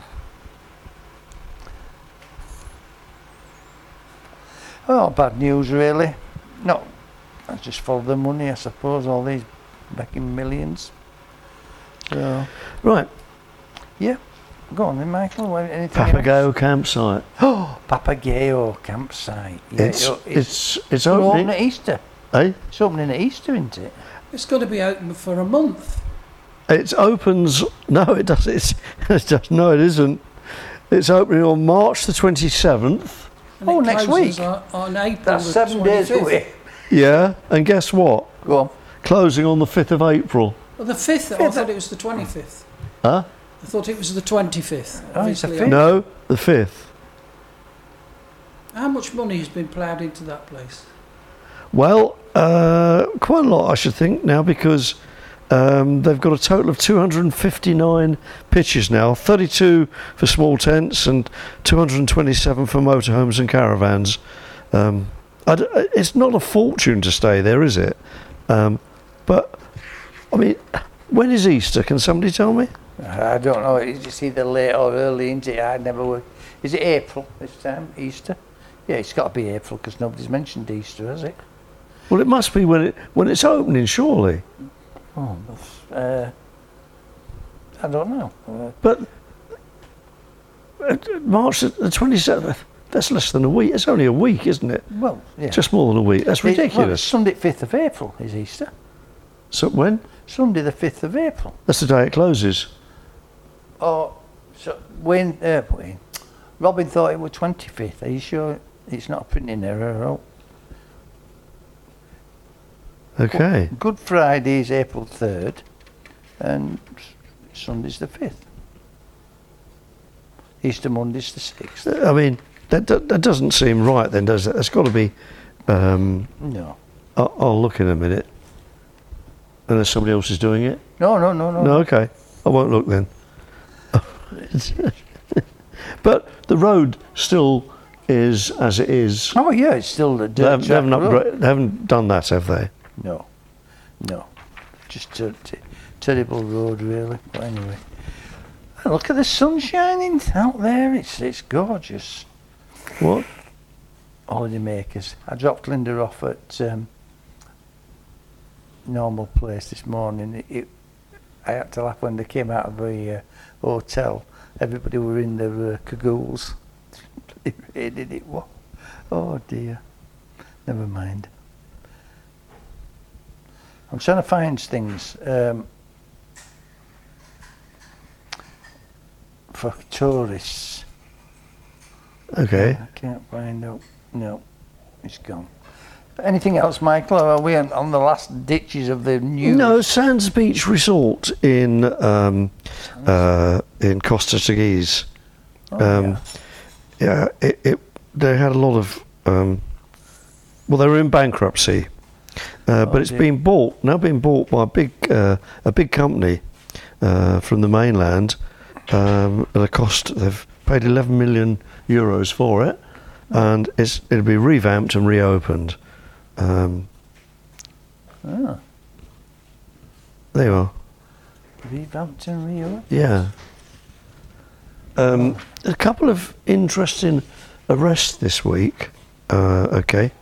Speaker 2: Oh, bad news really. No, I just follow the money, I suppose. All these making millions. So
Speaker 3: Right.
Speaker 2: yeah, go on then, Michael. What- Anything
Speaker 3: Papagayo
Speaker 2: else?
Speaker 3: campsite.
Speaker 2: Oh, Papagayo campsite. Yeah,
Speaker 3: It's
Speaker 2: it'll-
Speaker 3: it's it's
Speaker 2: it's opening
Speaker 3: opening.
Speaker 2: at Easter.
Speaker 3: Eh?
Speaker 2: It's opening at Easter, isn't it?
Speaker 1: It's got to be open for a month.
Speaker 3: It opens. No, it does. It's, it does. No, it isn't. It's opening on March the twenty seventh.
Speaker 1: And
Speaker 2: Oh,
Speaker 1: it
Speaker 2: next
Speaker 1: closes
Speaker 2: week.
Speaker 1: On, on April
Speaker 2: That's
Speaker 1: the
Speaker 2: seven days
Speaker 1: twenty-fifth.
Speaker 2: away.
Speaker 3: Yeah, and guess what?
Speaker 2: Go on.
Speaker 3: Closing on the fifth of April.
Speaker 1: Well, the fifth. I
Speaker 2: Fifth.
Speaker 1: thought it was the twenty-fifth.
Speaker 3: Huh?
Speaker 1: I thought it was the twenty-fifth.
Speaker 2: Oh, it's the
Speaker 1: Obviously,
Speaker 2: fifth.
Speaker 3: No, the fifth.
Speaker 1: How much money has been ploughed into that place?
Speaker 3: Well, uh, quite a lot, I should think, now, because um, they've got a total of two hundred fifty-nine pitches now, thirty-two for small tents and two hundred twenty-seven for motorhomes and caravans. Um, I d- it's not a fortune to stay there, is it? Um, but, I mean, when is Easter? Can somebody tell me?
Speaker 2: I don't know. It's either late or early, isn't it? I never work. Is it April this time? Easter? Yeah, it's got to be April because nobody's mentioned Easter, has it?
Speaker 3: Well, it must be when it when it's opening, surely.
Speaker 2: Oh, uh, I don't know. Uh,
Speaker 3: But uh, March the twenty-seventh, that's less than a week. It's only a week, isn't it?
Speaker 2: Well, yeah.
Speaker 3: Just more than a week. That's
Speaker 2: It- well,
Speaker 3: ridiculous.
Speaker 2: Sunday, fifth of April is Easter.
Speaker 3: So when?
Speaker 2: Sunday, the fifth of April.
Speaker 3: That's the day it closes.
Speaker 2: Oh, so Wayne, uh, Wayne, Robin thought it was twenty-fifth. Are you sure it's not a printing error? Oh.
Speaker 3: Okay.
Speaker 2: Good Friday is April third, and Sunday's the fifth. Easter Monday's the sixth.
Speaker 3: I mean, that that that doesn't seem right then, does it? That's got to be. Um,
Speaker 2: No.
Speaker 3: I'll, I'll look in a minute. Unless somebody else is doing it.
Speaker 2: No, no, no, no.
Speaker 3: No, okay. I won't look then. But the road still is as it is.
Speaker 2: Oh yeah, it's still the
Speaker 3: They
Speaker 2: dirt
Speaker 3: haven't, they,
Speaker 2: track
Speaker 3: haven't
Speaker 2: road.
Speaker 3: upgra- they haven't done that, have they?
Speaker 2: No, no. Just a t- terrible road, really. But anyway, oh, look at the sun shining out there. It's it's gorgeous.
Speaker 3: What?
Speaker 2: Holiday makers. I dropped Linda off at um, normal place this morning. It, it, I had to laugh when they came out of the uh, hotel. Everybody were in their uh, cagoules. It rained, it was. Oh dear. Never mind. I'm trying to find things um, for tourists.
Speaker 3: Okay.
Speaker 2: I can't find out. No, it's gone. Anything else, Michael? Or are we on, on the last ditches of the news?
Speaker 3: No, Sands Beach Resort in um, uh, in Costa Teguise.
Speaker 2: Oh,
Speaker 3: um, yeah, it, it they had a lot of. Um, well, they were in bankruptcy, uh,
Speaker 2: Oh,
Speaker 3: but it's
Speaker 2: dear.
Speaker 3: been bought now. Been bought by a big uh, a big company uh, from the mainland um, at a cost. They've paid eleven million euros for it, and it's it'll be revamped and reopened. Um,
Speaker 2: Ah,
Speaker 3: there you are.
Speaker 2: revamped and reopened.
Speaker 3: Yeah. Um, a couple of interesting arrests this week. Uh, okay.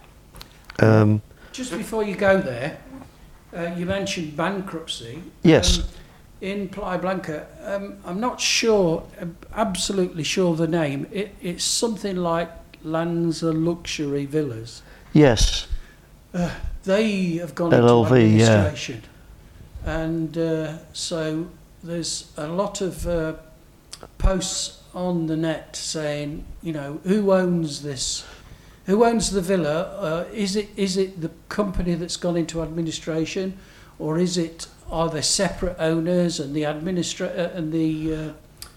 Speaker 3: Um,
Speaker 1: Just before you go there, uh, you mentioned bankruptcy.
Speaker 3: Yes.
Speaker 1: Um, in Playa Blanca, um, I'm not sure, uh, absolutely sure the name. It, it's something like Lanza Luxury Villas.
Speaker 3: yes.
Speaker 1: Uh, they have gone
Speaker 3: L L V,
Speaker 1: into
Speaker 3: yeah.
Speaker 1: administration. And uh, so there's a lot of uh, posts on the net saying, you know, who owns this? Who owns the villa? Uh, is it is it the company that's gone into administration, or is it are there separate owners and the administra- uh, and the uh,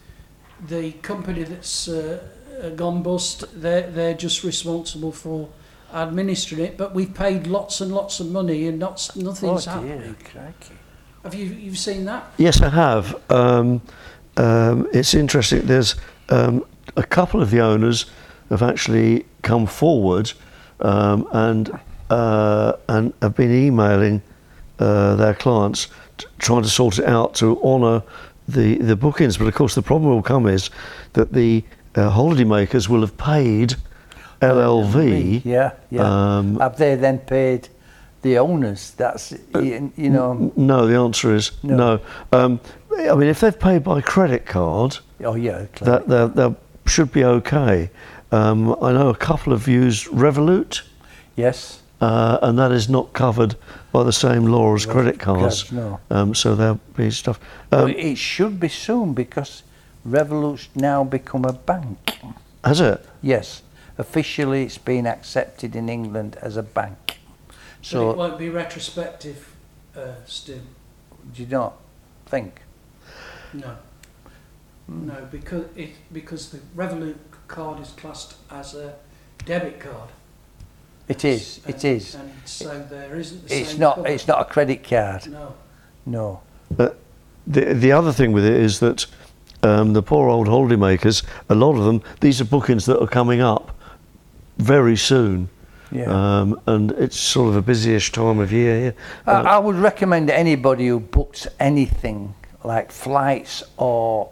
Speaker 1: the company that's uh, uh, gone bust? They're they're just responsible for administering it. But we've paid lots and lots of money and not nothing's
Speaker 2: Oh dear,
Speaker 1: happening.
Speaker 2: crikey.
Speaker 1: Have you you've seen that?
Speaker 3: Yes, I have. Um, um, it's interesting. There's um, a couple of the owners have actually come forward um, and uh, and have been emailing uh, their clients, t- trying to sort it out to honour the the bookings. But of course, the problem will come is that the uh, holidaymakers will have paid L L V.
Speaker 2: Yeah, yeah.
Speaker 3: Um,
Speaker 2: Have they then paid the owners? That's you, you know.
Speaker 3: No, the answer is
Speaker 2: No.
Speaker 3: no. Um, I mean, if they've paid by credit card,
Speaker 2: Oh yeah,
Speaker 3: that that, that should be okay. Um, I know a couple have used Revolut,
Speaker 2: yes.
Speaker 3: uh, and that is not covered by the same law as credit cards.
Speaker 2: Cards, no.
Speaker 3: Um, so there'll be stuff.
Speaker 2: Well,
Speaker 3: Um,
Speaker 2: it should be soon because Revolut's now become a bank.
Speaker 3: has it?
Speaker 2: Yes, officially it's been accepted in England as a bank.
Speaker 1: But it
Speaker 2: So
Speaker 1: won't be retrospective, uh, Stu.
Speaker 2: do you not think?
Speaker 1: No. No, because it because the Revolut card is classed as a debit card.
Speaker 2: It is. It
Speaker 1: And-
Speaker 2: is.
Speaker 1: And so there isn't the
Speaker 2: It's
Speaker 1: same
Speaker 2: not.
Speaker 1: cover.
Speaker 2: It's not a credit card.
Speaker 1: No.
Speaker 2: No.
Speaker 3: But the the other thing with it is that um, the poor old holidaymakers, a lot of them, these are bookings that are coming up very soon.
Speaker 2: Yeah.
Speaker 3: Um, and it's sort of a busyish time of year here.
Speaker 2: I, I would recommend anybody who books anything like flights or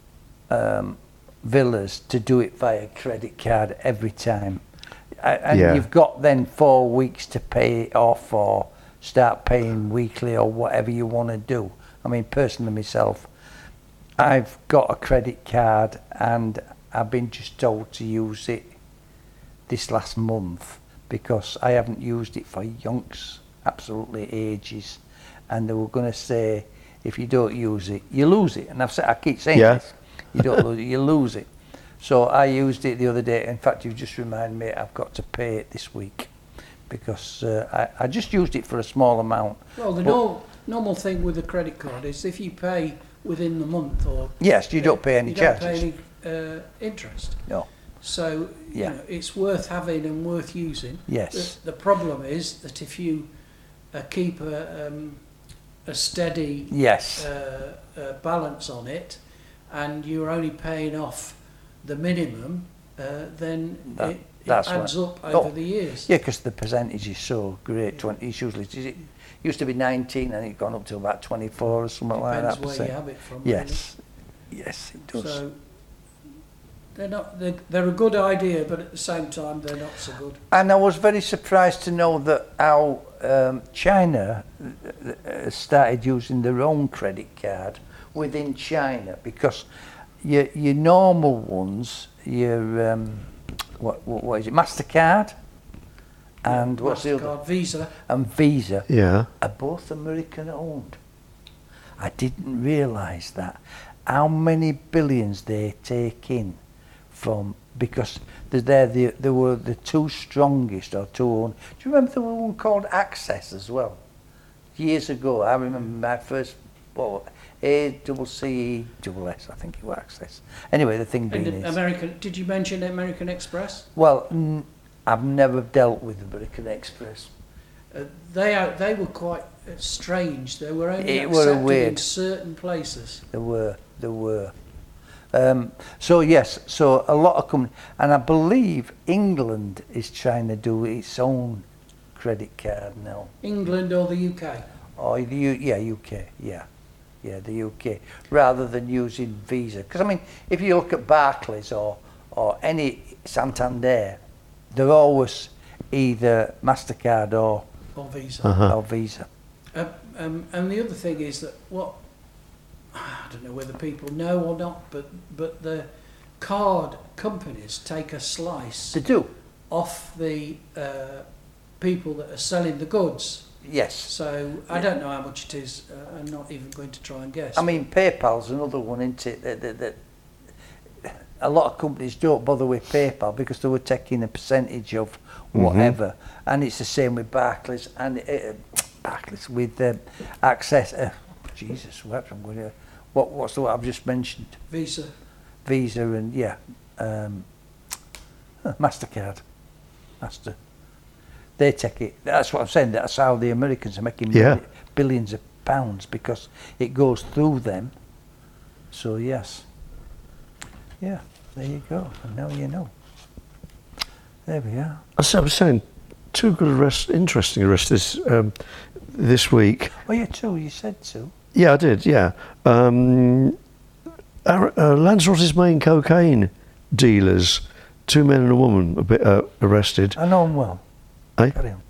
Speaker 2: um, villas to do it via credit card every time. A- And
Speaker 3: Yeah.
Speaker 2: you've got then four weeks to pay it off or start paying weekly or whatever you want to do. I mean, personally myself, I've got a credit card and I've been just told to use it this last month because I haven't used it for yonks, absolutely ages, and they were going to say if you don't use it, you lose it. And I've said, I keep saying
Speaker 3: Yeah.
Speaker 2: this, you don't lose it, you lose it. So I used it the other day. In fact, you've just reminded me I've got to pay it this week because uh, I, I just used it for a small amount.
Speaker 1: Well, the
Speaker 2: But-
Speaker 1: normal, normal thing with a credit card is if you pay within the month or...
Speaker 2: Yes, you don't pay any
Speaker 1: you don't
Speaker 2: charges.
Speaker 1: pay any uh, interest.
Speaker 2: No.
Speaker 1: So,
Speaker 2: Yeah.
Speaker 1: you know, it's worth having and worth using.
Speaker 2: Yes.
Speaker 1: The, the problem is that if you uh, keep a, um, a steady
Speaker 2: Yes.
Speaker 1: uh, uh, balance on it and you're only paying off the minimum, uh, then
Speaker 2: That-
Speaker 1: it, it
Speaker 2: that's
Speaker 1: adds
Speaker 2: what-
Speaker 1: up over
Speaker 2: oh,
Speaker 1: the years.
Speaker 2: Yeah, because the percentage is so great. twenty, it's usually, is it used to be nineteen and it's gone up to about twenty-four or something like
Speaker 1: Depends
Speaker 2: that.
Speaker 1: where you
Speaker 2: percent.
Speaker 1: have it from.
Speaker 2: Yes. Yes, it
Speaker 1: really.
Speaker 2: does.
Speaker 1: So they're not. They're, they're a good idea, but at the same time, they're not so good.
Speaker 2: And I was very surprised to know that how um, China uh, started using their own credit card within China, because your your normal ones, your um, what, what what is it, Mastercard, and what's the other,
Speaker 1: Mastercard, Visa.
Speaker 2: and Visa,
Speaker 3: Yeah.
Speaker 2: are both American owned. I didn't realise that. How many billions they take in from, because they're there, they, they were the two strongest or two owned. Do you remember the one called Access as well? Years ago, I remember my first, well, A double C double S, I think it was Access. Anyway, the thing being
Speaker 1: And
Speaker 2: is,
Speaker 1: American. Did you mention American Express?
Speaker 2: well, n- I've never dealt with American Express.
Speaker 1: Uh, they are. They were quite uh, strange. They were only
Speaker 2: It were
Speaker 1: accepted in
Speaker 2: weird.
Speaker 1: certain places.
Speaker 2: There were, there were. Um, so yes, so a lot of companies, and I believe England is trying to do its own credit card now.
Speaker 1: England or the U K.
Speaker 2: Or the U, yeah, U K, yeah, yeah, the U K, rather than using Visa. Because I mean, if you look at Barclays or or any Santander, they're always either Mastercard or
Speaker 1: Or Visa.
Speaker 3: Uh-huh.
Speaker 2: or Visa.
Speaker 1: Uh, um, and the other thing is that what I don't know whether people know or not, but but the card companies take a slice
Speaker 2: They do,
Speaker 1: off the uh, people that are selling the goods.
Speaker 2: yes.
Speaker 1: So I don't know how much it is. Uh, I'm not even going to try and guess.
Speaker 2: I mean, PayPal's another one, isn't it? That, that, that a lot of companies don't bother with PayPal because they were taking a percentage of whatever, and it's the same with Barclays and uh, Barclays with uh, Access. Uh, Jesus, what I'm going to. What what's the what I've just mentioned?
Speaker 1: Visa.
Speaker 2: Visa and yeah, um, uh, Mastercard, Master. They take it. That's what I'm saying. That's how the Americans are making
Speaker 3: Yeah.
Speaker 2: billi- billions of pounds, because it goes through them. So yes, yeah. There you go. And now you know. There we are.
Speaker 3: As I was saying, two good arrests, interesting arrests this um, this week.
Speaker 2: Oh, yeah, two. You said two.
Speaker 3: Yeah, I did. Yeah, um, our, uh, Lanzarote's main cocaine dealers, two men and a woman, a bit uh, arrested.
Speaker 2: I know them well.
Speaker 3: Eh?
Speaker 2: Carry on.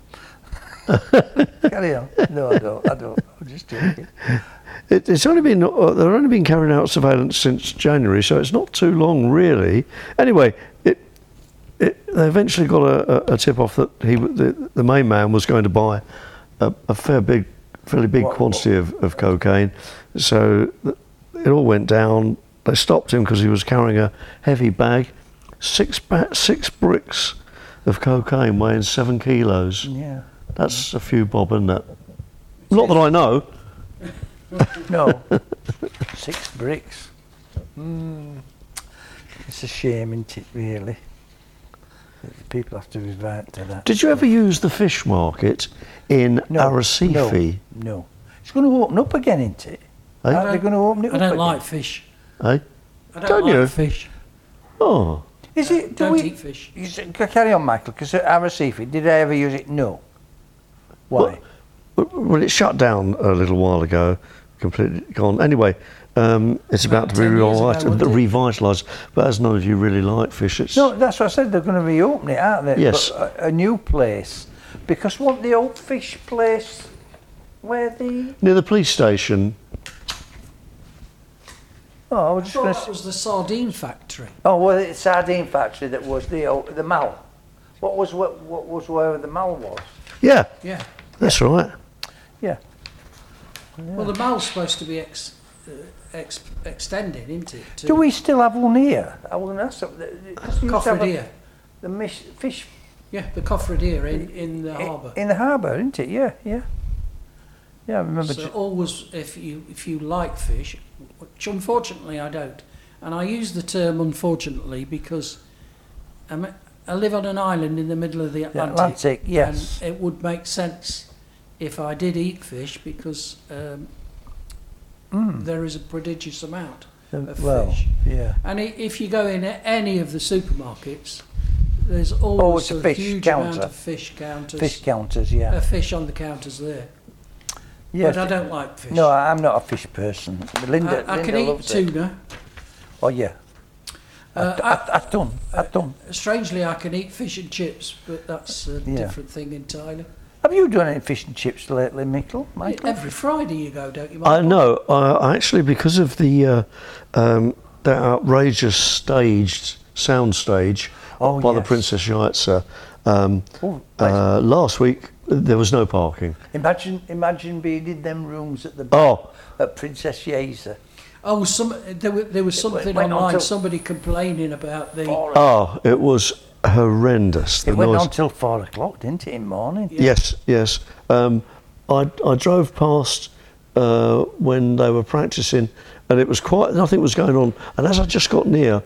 Speaker 2: Carry on. No, I don't. I don't. I'm just joking.
Speaker 3: It, it's only been uh, they've only been carrying out surveillance since January, so it's not too long, really. Anyway, it, it they eventually got a, a, a tip off that he w- the, the main man was going to buy a, a fair big, fairly big
Speaker 2: What-
Speaker 3: quantity of, of cocaine. So th- it all went down. They stopped him because he was carrying a heavy bag, six ba- six bricks of cocaine weighing seven kilos.
Speaker 2: Yeah.
Speaker 3: That's a few bob, isn't it? Not that I know.
Speaker 2: No. Six bricks. Mm. It's a shame, isn't it, really? That people have to revert to that.
Speaker 3: Did you ever use the fish market in
Speaker 2: No,
Speaker 3: Arrecife?
Speaker 2: No, no. It's going to open up again, isn't it?
Speaker 3: Eh?
Speaker 2: Are they going to open it
Speaker 1: I
Speaker 2: up
Speaker 1: don't
Speaker 2: again?
Speaker 1: like fish.
Speaker 3: Eh?
Speaker 1: I don't
Speaker 3: Don't
Speaker 1: like
Speaker 3: you?
Speaker 1: fish.
Speaker 3: Oh,
Speaker 2: Is it? Do
Speaker 1: Don't
Speaker 2: we,
Speaker 1: eat fish.
Speaker 2: You s- c- carry on, Michael, because at Arrecife, did I ever use it? No. Why?
Speaker 3: well, well, it shut down a little while ago, completely gone. Anyway, um, it's about,
Speaker 1: About
Speaker 3: to be
Speaker 1: ten years ago,
Speaker 3: revitalised,
Speaker 1: wasn't it?
Speaker 3: revitalised. But as none of you really like fish, it's
Speaker 2: No, that's what I said. They're going to reopen it, aren't they?
Speaker 3: Yes.
Speaker 2: But a, a new place. Because what the old fish place where the...
Speaker 3: near the police station.
Speaker 2: Oh, I was
Speaker 1: I
Speaker 2: just
Speaker 1: thought
Speaker 2: going
Speaker 1: that
Speaker 2: to...
Speaker 1: was the sardine factory.
Speaker 2: Oh, well, it's sardine factory that was the old, the mall. What was what, what was where the mall was?
Speaker 3: Yeah,
Speaker 1: Yeah.
Speaker 3: that's right.
Speaker 2: Yeah.
Speaker 1: Well, the mall's supposed to be ex, uh, ex, extended, isn't it? To
Speaker 2: Do we still have one here? I wouldn't ask.
Speaker 1: Coffradier.
Speaker 2: The mish, fish
Speaker 1: Yeah, the Coffradier in, in the harbour.
Speaker 2: in the harbour, isn't it? Yeah, yeah. Yeah, I remember.
Speaker 1: So
Speaker 2: ju-
Speaker 1: always, if you if you like fish, which unfortunately I don't, and I use the term unfortunately because I'm, I live on an island in the middle of the
Speaker 2: the
Speaker 1: Atlantic.
Speaker 2: Atlantic, yes.
Speaker 1: And it would make sense if I did eat fish because um,
Speaker 2: Mm.
Speaker 1: there is a prodigious amount
Speaker 2: Uh,
Speaker 1: of
Speaker 2: well,
Speaker 1: fish.
Speaker 2: yeah.
Speaker 1: And i- if you go in a- any of the supermarkets, there's
Speaker 2: Oh,
Speaker 1: always
Speaker 2: it's a
Speaker 1: a,
Speaker 2: fish
Speaker 1: huge
Speaker 2: counter.
Speaker 1: amount of fish counters,
Speaker 2: Fish counters, yeah.
Speaker 1: uh, fish on the counters there.
Speaker 2: yeah.
Speaker 1: But I don't like fish.
Speaker 2: No, I'm not a fish person. Linda,
Speaker 1: I, I
Speaker 2: Linda
Speaker 1: can eat
Speaker 2: loves it.
Speaker 1: tuna.
Speaker 2: Oh yeah.
Speaker 1: Uh,
Speaker 2: I, I, I've done. I've done.
Speaker 1: Strangely, I can eat fish and chips, but that's a
Speaker 2: Yeah.
Speaker 1: different thing entirely.
Speaker 2: Have you done any fish and chips lately, Michael? Michael?
Speaker 1: Every Friday you go, don't you,
Speaker 3: I
Speaker 1: Michael?
Speaker 3: know. I actually, because of the uh, um, that outrageous staged sound stage
Speaker 2: Oh,
Speaker 3: by the
Speaker 2: yes.
Speaker 3: Princess Yaitse, um,
Speaker 2: Oh,
Speaker 3: uh, last week there was no parking.
Speaker 2: Imagine, imagine being in them rooms at the back
Speaker 3: Oh,
Speaker 2: at Princess Yaitse.
Speaker 1: Oh, some there, were, there was something
Speaker 2: went on
Speaker 1: online.
Speaker 2: till-
Speaker 1: Somebody complaining about the.
Speaker 2: Four,
Speaker 3: oh, it was horrendous. The
Speaker 2: it went
Speaker 3: noise.
Speaker 2: on till four o'clock, didn't it, in the morning?
Speaker 1: Yeah.
Speaker 3: Yes, yes. Um, I, I drove past uh, when they were practicing, and it was quite nothing was going on. And as I just got near,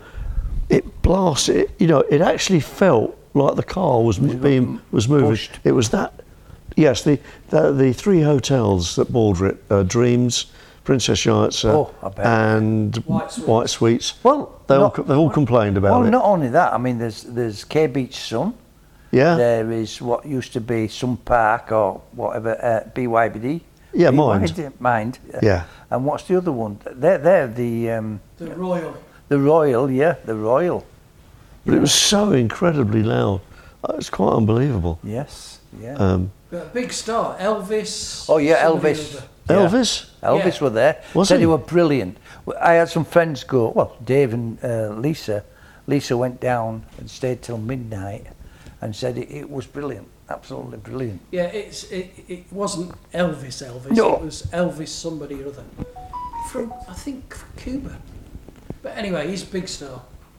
Speaker 3: it blasted. It, you know, it actually felt like the car was m- being was moving.
Speaker 2: pushed.
Speaker 3: It was that. Yes, the the, the three hotels that border it: uh, Dreams, Princess Yaitse,
Speaker 2: Oh, I bet.
Speaker 3: and
Speaker 1: White Sweets.
Speaker 3: White Sweets.
Speaker 2: Well,
Speaker 3: They all
Speaker 2: not-
Speaker 3: co- they've all complained about
Speaker 2: Well,
Speaker 3: it.
Speaker 2: not only that. I mean, there's there's K Beach Sun.
Speaker 3: yeah,
Speaker 2: There is what used to be Sun Park or whatever, uh, B Y B D.
Speaker 3: yeah,
Speaker 2: B Y
Speaker 3: mind.
Speaker 2: D, Mind. uh,
Speaker 3: Yeah.
Speaker 2: And what's the other one? They're, they're the um,
Speaker 1: The Royal.
Speaker 2: the Royal, yeah, the Royal.
Speaker 3: But it was so incredibly loud. Uh, It's quite unbelievable.
Speaker 2: Yes, yeah.
Speaker 3: Um,
Speaker 1: But a big star, Elvis.
Speaker 2: oh yeah,
Speaker 1: somebody
Speaker 2: Elvis.
Speaker 1: other.
Speaker 2: Yeah.
Speaker 3: Elvis?
Speaker 2: Elvis
Speaker 1: Yeah.
Speaker 2: were there.
Speaker 3: Was
Speaker 2: Said
Speaker 3: he?
Speaker 2: they were brilliant. I had some friends go. Well, Dave and uh, Lisa. Lisa went down and stayed till midnight, and said it, it was brilliant, absolutely brilliant.
Speaker 1: Yeah, it's it, it wasn't Elvis. Elvis.
Speaker 2: No.
Speaker 1: It was Elvis somebody or other. From I think from Cuba. But anyway, he's a big star.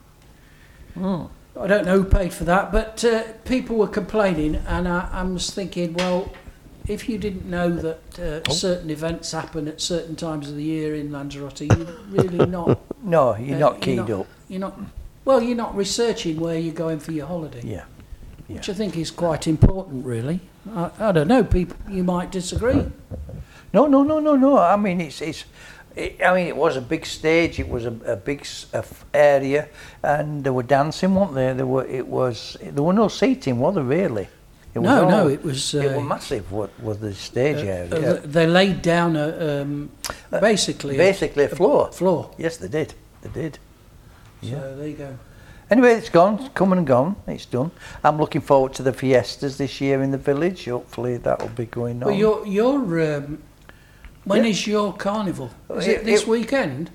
Speaker 2: Mm.
Speaker 1: I don't know who paid for that, but uh, people were complaining, and I, I was thinking, well, if you didn't know that uh,
Speaker 2: Oh.
Speaker 1: certain events happen at certain times of the year in Lanzarote, you're really not.
Speaker 2: No, you're
Speaker 1: uh,
Speaker 2: not keyed
Speaker 1: not,
Speaker 2: up.
Speaker 1: You're not. Well, you're not researching where you're going for your holiday,
Speaker 2: Yeah. Yeah.
Speaker 1: which I think is quite important, really. I, I don't know. People, you might disagree.
Speaker 2: No, no, no, no, no. I mean, it's it's. It, I mean, it was a big stage. It was a, a big s- a f- area, and they were dancing, weren't they? There were. It was. There were no seating, were there? Really? It was
Speaker 1: No,
Speaker 2: all-
Speaker 1: no, it was.
Speaker 2: It
Speaker 1: Uh,
Speaker 2: was massive. What was the stage
Speaker 1: uh,
Speaker 2: area?
Speaker 1: uh, they laid down a um, basically
Speaker 2: Basically, a floor.
Speaker 1: a floor.
Speaker 2: Yes, they did. They did.
Speaker 1: So
Speaker 2: Yeah.
Speaker 1: there you go.
Speaker 2: Anyway, it's gone, it's come and gone. It's done. I'm looking forward to the fiestas this year in the village. Hopefully, that will be going on.
Speaker 1: Well, your your um, when
Speaker 2: Yeah.
Speaker 1: is your carnival? Is
Speaker 2: It-
Speaker 1: it this
Speaker 2: it-
Speaker 1: weekend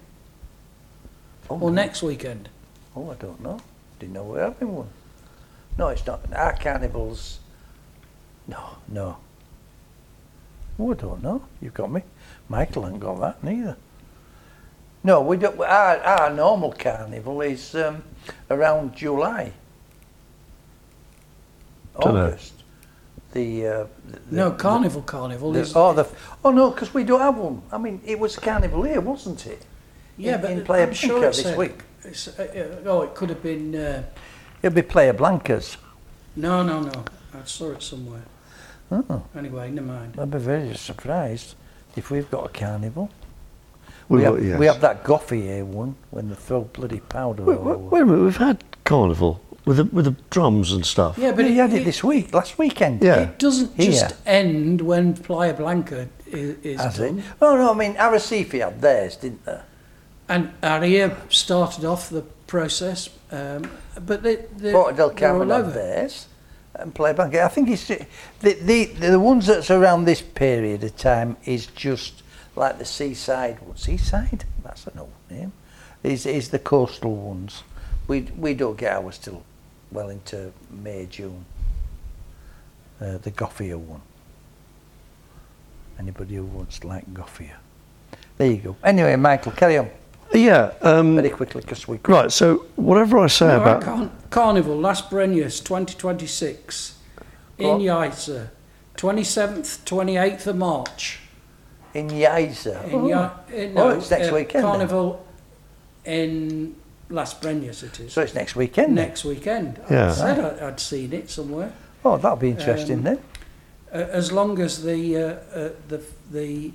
Speaker 2: oh,
Speaker 1: or
Speaker 2: no.
Speaker 1: next weekend?
Speaker 2: Oh, I don't know. Didn't know we're having one. No, it's not. Our carnivals. No, no. Oh, I don't know. You've got me. Michael ain't got that neither. No, we don't. Our, our normal carnival is um, around July,
Speaker 3: Dunno.
Speaker 2: August. The, uh, the
Speaker 1: No,
Speaker 2: the-
Speaker 1: carnival, carnival
Speaker 2: the-
Speaker 1: is.
Speaker 2: oh, the, oh no, because we don't have one. I mean, it was carnival here, wasn't it?
Speaker 1: yeah,
Speaker 2: in-
Speaker 1: but
Speaker 2: in Playa
Speaker 1: I'm sure
Speaker 2: Blanca
Speaker 1: it
Speaker 2: this
Speaker 1: said-
Speaker 2: week.
Speaker 1: It's, uh, uh, oh, it could have been. Uh,
Speaker 2: It'll be Playa Blancas.
Speaker 1: no, no, no. I saw it somewhere.
Speaker 2: Oh,
Speaker 1: Anyway, never mind.
Speaker 2: I'd be very surprised if we've got a carnival.
Speaker 3: We've
Speaker 2: we,
Speaker 3: got-
Speaker 2: have,
Speaker 3: yes.
Speaker 2: we have that Gothier one when they throw bloody powder
Speaker 3: Wait,
Speaker 2: all
Speaker 3: wait,
Speaker 2: over.
Speaker 3: wait a minute, we've had carnival with the, with the drums and stuff.
Speaker 1: Yeah,
Speaker 2: But
Speaker 1: but
Speaker 2: he
Speaker 1: it,
Speaker 2: had it
Speaker 1: it,
Speaker 2: this week, last weekend.
Speaker 3: Yeah.
Speaker 1: it doesn't
Speaker 2: Here.
Speaker 1: just end when Playa Blanca is, is
Speaker 2: Has it?
Speaker 1: done.
Speaker 2: Oh no, I mean Arrecife had theirs, didn't they?
Speaker 1: And Aria started off the process, um, but they, they,
Speaker 2: Porto del
Speaker 1: they're all
Speaker 2: Carmen had
Speaker 1: over.
Speaker 2: theirs. And Playa Blanca. I think it's the, the the ones that's around this period of time is just like the seaside one. Seaside? That's an old name. Is is the coastal ones. We we don't get ours till well into May, June. Uh, the Goffia one. Anybody who wants like Goffia. There you go. Anyway, Michael, carry on.
Speaker 3: Yeah. Um,
Speaker 2: Very quickly, because we...
Speaker 3: right, so whatever I say
Speaker 1: All right,
Speaker 3: about...
Speaker 1: Carn- Carnival, Las Breñas, twenty twenty-six,
Speaker 2: Go on.
Speaker 1: in Yaisa, twenty-seventh, twenty-eighth of March.
Speaker 2: In Yaisa.
Speaker 1: In
Speaker 2: Oh.
Speaker 1: Ya- in,
Speaker 2: Oh, it's next
Speaker 1: uh,
Speaker 2: weekend then.
Speaker 1: Carnival in Las Breñas it is.
Speaker 2: So it's next weekend then?
Speaker 1: Next weekend.
Speaker 3: Yeah.
Speaker 1: I said I, I'd seen it somewhere.
Speaker 2: Oh, that'll be interesting
Speaker 1: Um,
Speaker 2: then.
Speaker 1: Uh, as long as the uh, uh, the the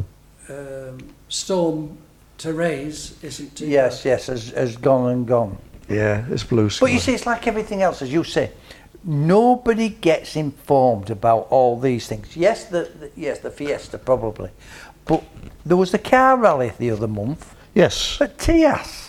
Speaker 1: um, storm Therese isn't too
Speaker 2: Yes,
Speaker 1: bad.
Speaker 2: yes, has, has gone and gone.
Speaker 3: Yeah, it's blue sky.
Speaker 2: But you see, it's like everything else, as you say. Nobody gets informed about all these things. Yes, the, the yes the Fiesta probably, but there was the car rally the other month
Speaker 3: Yes.
Speaker 2: at Tias.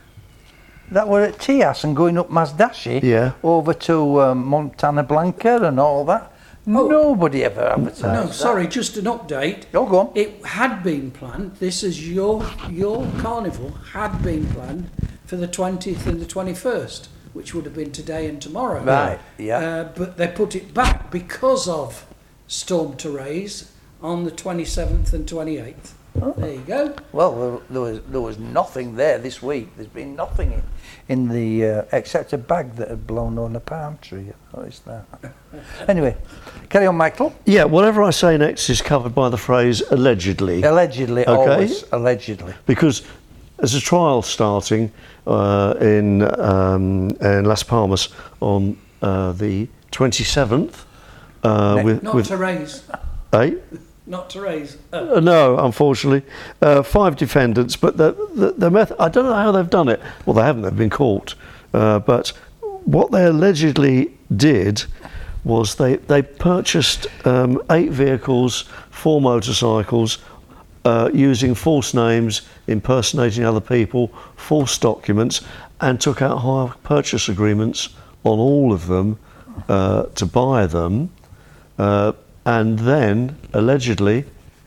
Speaker 2: That were at Tias and going up Mazdashi
Speaker 3: Yeah.
Speaker 2: over to um, Montana Blanca and all that.
Speaker 1: Oh.
Speaker 2: Nobody ever advertised
Speaker 1: No,
Speaker 2: that.
Speaker 1: sorry, just an update.
Speaker 2: Oh, go on.
Speaker 1: It had been planned. This is your your carnival had been planned for the twentieth and the twenty-first, which would have been today and tomorrow.
Speaker 2: Right, yeah.
Speaker 1: Uh, but they put it back because of Storm Therese on the twenty-seventh and twenty-eighth.
Speaker 2: Oh.
Speaker 1: There you go.
Speaker 2: Well, there, there was there was nothing there this week. There's been nothing in, in the uh, except a bag that had blown on a palm tree. I noticed that. Anyway, carry on, Michael.
Speaker 3: Yeah, whatever I say next is covered by the phrase allegedly.
Speaker 2: Allegedly,
Speaker 3: Okay.
Speaker 2: always allegedly.
Speaker 3: Because there's a trial starting uh, in, um, in Las Palmas on uh, the twenty-seventh. Uh,
Speaker 2: Ne-
Speaker 3: with,
Speaker 1: Not
Speaker 3: with
Speaker 1: Therese.
Speaker 3: eh?
Speaker 1: Not Therese. Uh,
Speaker 3: Uh, no, unfortunately, uh, five defendants. But the, the the method, I don't know how they've done it. Well, they haven't. They've been caught. Uh, but what they allegedly did was they they purchased um, eight vehicles, four motorcycles, uh, using false names, impersonating other people, false documents, and took out hire purchase agreements on all of them uh, to buy them. Uh, and then allegedly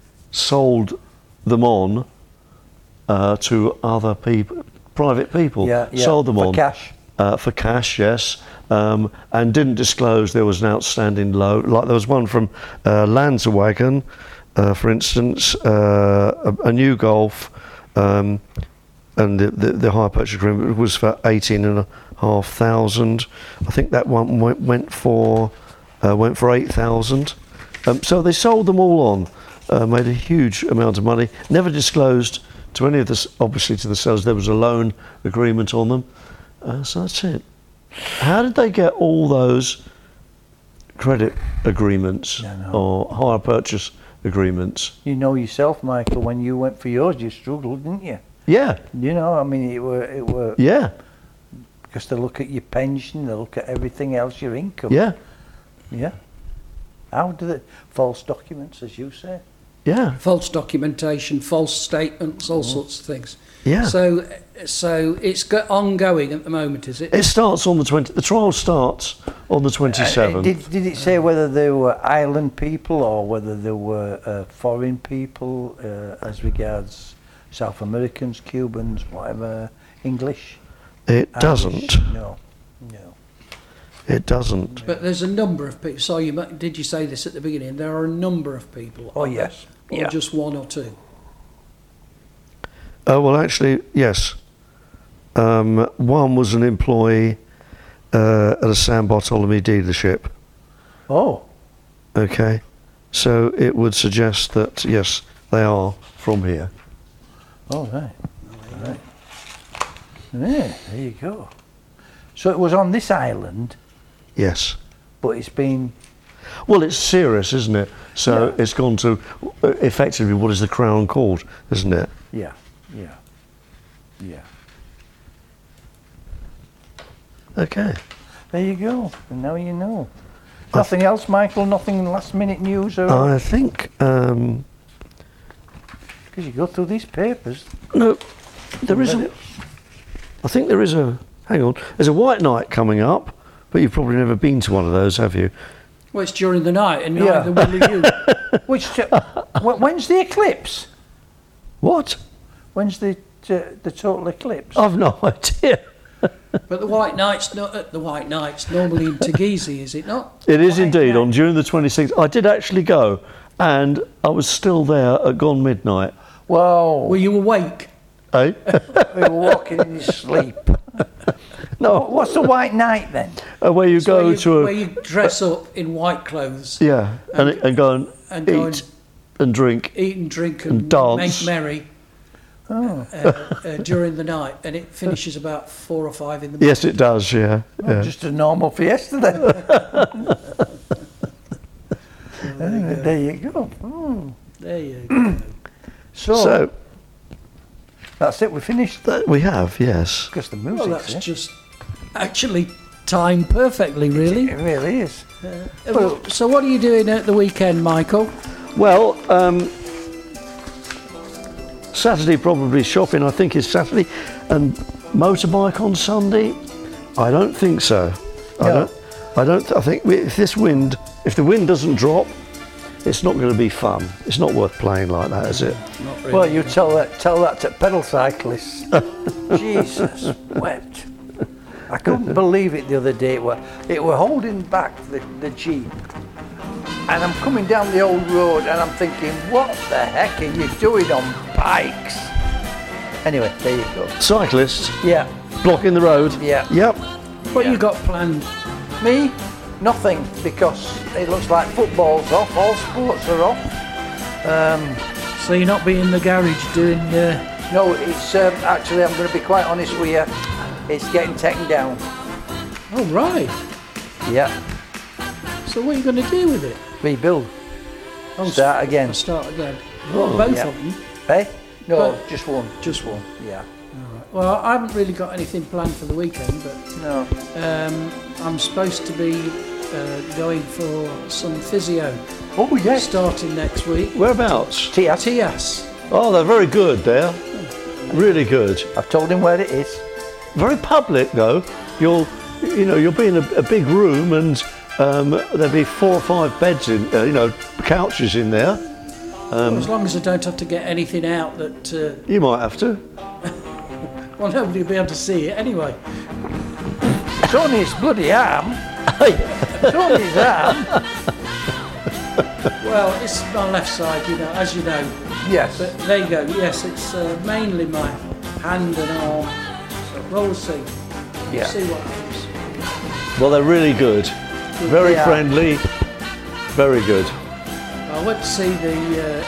Speaker 3: sold them on uh, to other people, private people.
Speaker 2: Yeah, yeah.
Speaker 3: Sold them
Speaker 2: for
Speaker 3: on
Speaker 2: cash.
Speaker 3: uh, for cash, yes, um, and didn't disclose there was an outstanding loan. Like there was one from uh, Landswagen, uh, for instance, uh, a, a new Golf, um, and the, the, the hire purchase agreement was for eighteen and a half thousand. I think that one went, went for uh, went for eight thousand. Um, so they sold them all on, uh, made a huge amount of money. Never disclosed to any of this, obviously to the sellers, there was a loan agreement on them. Uh, so that's it. How did they get all those credit agreements
Speaker 2: I know.
Speaker 3: or hire purchase agreements?
Speaker 2: You know yourself, Michael. When you went for yours, you struggled, didn't you?
Speaker 3: Yeah,
Speaker 2: You know, I mean, it were it were
Speaker 3: yeah,
Speaker 2: because they look at your pension, they look at everything else, your income.
Speaker 3: yeah,
Speaker 2: Yeah. How do they false documents, as you say?
Speaker 3: yeah,
Speaker 1: false documentation, false statements, all sorts of things.
Speaker 3: yeah.
Speaker 1: So, so it's go- ongoing at the moment, is it?
Speaker 3: It starts on the twenty. The trial starts on the twenty-seventh.
Speaker 2: Uh, did, did it say whether they were island people or whether they were uh, foreign people uh, as regards South Americans, Cubans, whatever, English?
Speaker 3: It
Speaker 2: Irish?
Speaker 3: doesn't.
Speaker 2: No, no.
Speaker 3: It doesn't.
Speaker 1: But there's a number of people. So you mu- did you say this at the beginning? There are a number of people.
Speaker 2: Oh,
Speaker 1: aren't there?
Speaker 2: yes.
Speaker 1: Or
Speaker 2: Yeah.
Speaker 1: just one or two.
Speaker 3: Oh well, actually, yes. Um, one was an employee uh, at a San Bartolome dealership.
Speaker 2: Oh,
Speaker 3: Okay, so it would suggest that yes, they are from here.
Speaker 2: oh, right. Right. Yeah, there you go. So it was on this island,
Speaker 3: Yes.
Speaker 2: but it's been...
Speaker 3: Well, it's serious, isn't it? So
Speaker 2: Yeah.
Speaker 3: it's gone to uh, effectively what is the Crown Court, isn't it?
Speaker 2: Yeah, yeah, yeah.
Speaker 3: Okay.
Speaker 2: There you go. And now you know. Nothing else, Michael? Nothing last minute news? Or
Speaker 3: I think um,
Speaker 2: because you go through these papers.
Speaker 3: no, there isn't. I think there is a. Hang on, there's a white night coming up, but you've probably never been to one of those, have you?
Speaker 1: Well, it's during the night, and
Speaker 2: Yeah.
Speaker 1: neither will you.
Speaker 2: Which uh, wh- when's the eclipse?
Speaker 3: What?
Speaker 2: When's the uh, the total eclipse?
Speaker 3: I've no idea.
Speaker 1: But the White Knight's not at the White Knight's normally in Tegeezy, is it not?
Speaker 3: It is
Speaker 1: White
Speaker 3: indeed
Speaker 1: Knight.
Speaker 3: on June the twenty-sixth. I did actually go, and I was still there at gone midnight.
Speaker 2: Whoa.
Speaker 1: Were you awake?
Speaker 3: Eh?
Speaker 2: We were walking in his sleep.
Speaker 3: No,
Speaker 2: What's the White Night then?
Speaker 3: uh, where you
Speaker 1: It's
Speaker 3: go
Speaker 1: where you,
Speaker 3: to a
Speaker 1: where you dress up in white clothes,
Speaker 3: yeah, and, and go and,
Speaker 1: and
Speaker 3: eat
Speaker 1: go and
Speaker 3: and drink.
Speaker 1: eat and drink and,
Speaker 3: And dance.
Speaker 1: make merry
Speaker 2: Oh.
Speaker 1: uh, uh, during the night, and it finishes about four or five in the morning.
Speaker 3: Yes, it does. Yeah,
Speaker 2: Oh,
Speaker 3: yeah.
Speaker 2: just a normal fiesta then. Uh, there you go. Mm.
Speaker 1: There you go.
Speaker 2: So,
Speaker 3: So
Speaker 2: that's it, we finished.
Speaker 3: that we have, yes.
Speaker 2: Because the
Speaker 1: Well,
Speaker 2: music's
Speaker 1: that's
Speaker 2: here.
Speaker 1: just actually timed perfectly, really.
Speaker 2: It really is.
Speaker 1: Uh, so, what are you doing at the weekend, Michael?
Speaker 3: Well, um, Saturday probably shopping. I think is Saturday, and motorbike on Sunday. I don't think so. I
Speaker 2: No.
Speaker 3: don't. I don't. I think we- if this wind, if the wind doesn't drop, it's not going to be fun. It's not worth playing like that, is it?
Speaker 1: Not really.
Speaker 2: Well, you tell that tell that to pedal cyclists. Jesus wept. I couldn't believe it the other day. It were, it were holding back the, the Jeep. And I'm coming down the old road and I'm thinking, what the heck are you doing on bikes? Anyway, there you go.
Speaker 3: Cyclists
Speaker 2: Yeah,
Speaker 3: blocking the road.
Speaker 2: yeah.
Speaker 3: Yep.
Speaker 1: what
Speaker 2: yeah.
Speaker 1: you got planned?
Speaker 2: Me? Nothing, because it looks like football's off, all sports are off. Um,
Speaker 1: So you're not be in the garage doing. Uh,
Speaker 2: no, it's um, actually, I'm going to be quite honest with you, it's getting taken down.
Speaker 1: oh right.
Speaker 2: Yeah,
Speaker 1: So what are you going to do with it?
Speaker 2: rebuild,
Speaker 1: Oh,
Speaker 2: start again.
Speaker 1: Start again. Well, both
Speaker 2: yeah.
Speaker 1: of them.
Speaker 2: Hey? No,
Speaker 1: But-
Speaker 2: just one.
Speaker 1: Just one.
Speaker 2: Yeah.
Speaker 1: Well, I haven't really got anything planned for the weekend, but
Speaker 2: No.
Speaker 1: um, I'm supposed to be uh, going for some physio
Speaker 2: Oh, yes.
Speaker 1: starting next week.
Speaker 3: Whereabouts?
Speaker 2: Tia.
Speaker 1: Tias.
Speaker 3: Oh, they're very good there. Really good.
Speaker 2: I've told him where it is.
Speaker 3: Very public though. You'll, you know, you'll be in a, a big room and um, there'll be four or five beds in, uh, you know, couches in there.
Speaker 1: Well, as long as I don't have to get anything out that, uh,
Speaker 3: You might have to.
Speaker 1: well, nobody will be able to see it anyway.
Speaker 2: It's only his bloody arm. It's only his arm.
Speaker 1: Well, it's my left side, you know, as you know.
Speaker 2: Yes.
Speaker 1: But there you go. Yes, it's uh, mainly my hand and arm. So, well, we'll see.
Speaker 2: Yeah.
Speaker 1: See what happens.
Speaker 3: Well, they're really good. Very
Speaker 2: Yeah.
Speaker 3: friendly. Very good.
Speaker 1: I went to see the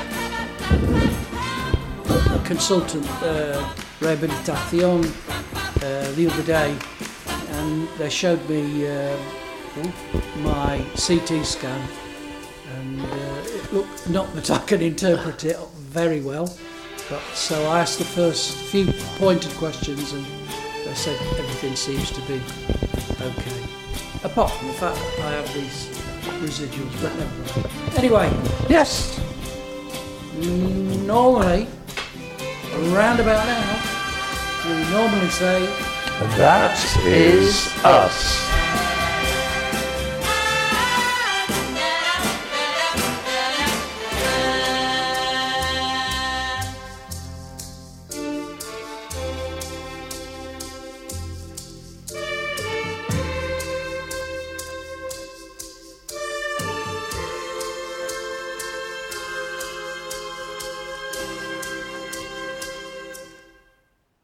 Speaker 1: uh, consultant uh, rehabilitación uh, the other day, and they showed me uh, my C T scan, and uh, it looked not that I can interpret it very well, but so I asked the first few pointed questions, and they said everything seems to be okay, apart from the fact that I have these residuals, but never mind. Anyway,
Speaker 2: Yes.
Speaker 1: normally, around about now, we normally say,
Speaker 2: That is us.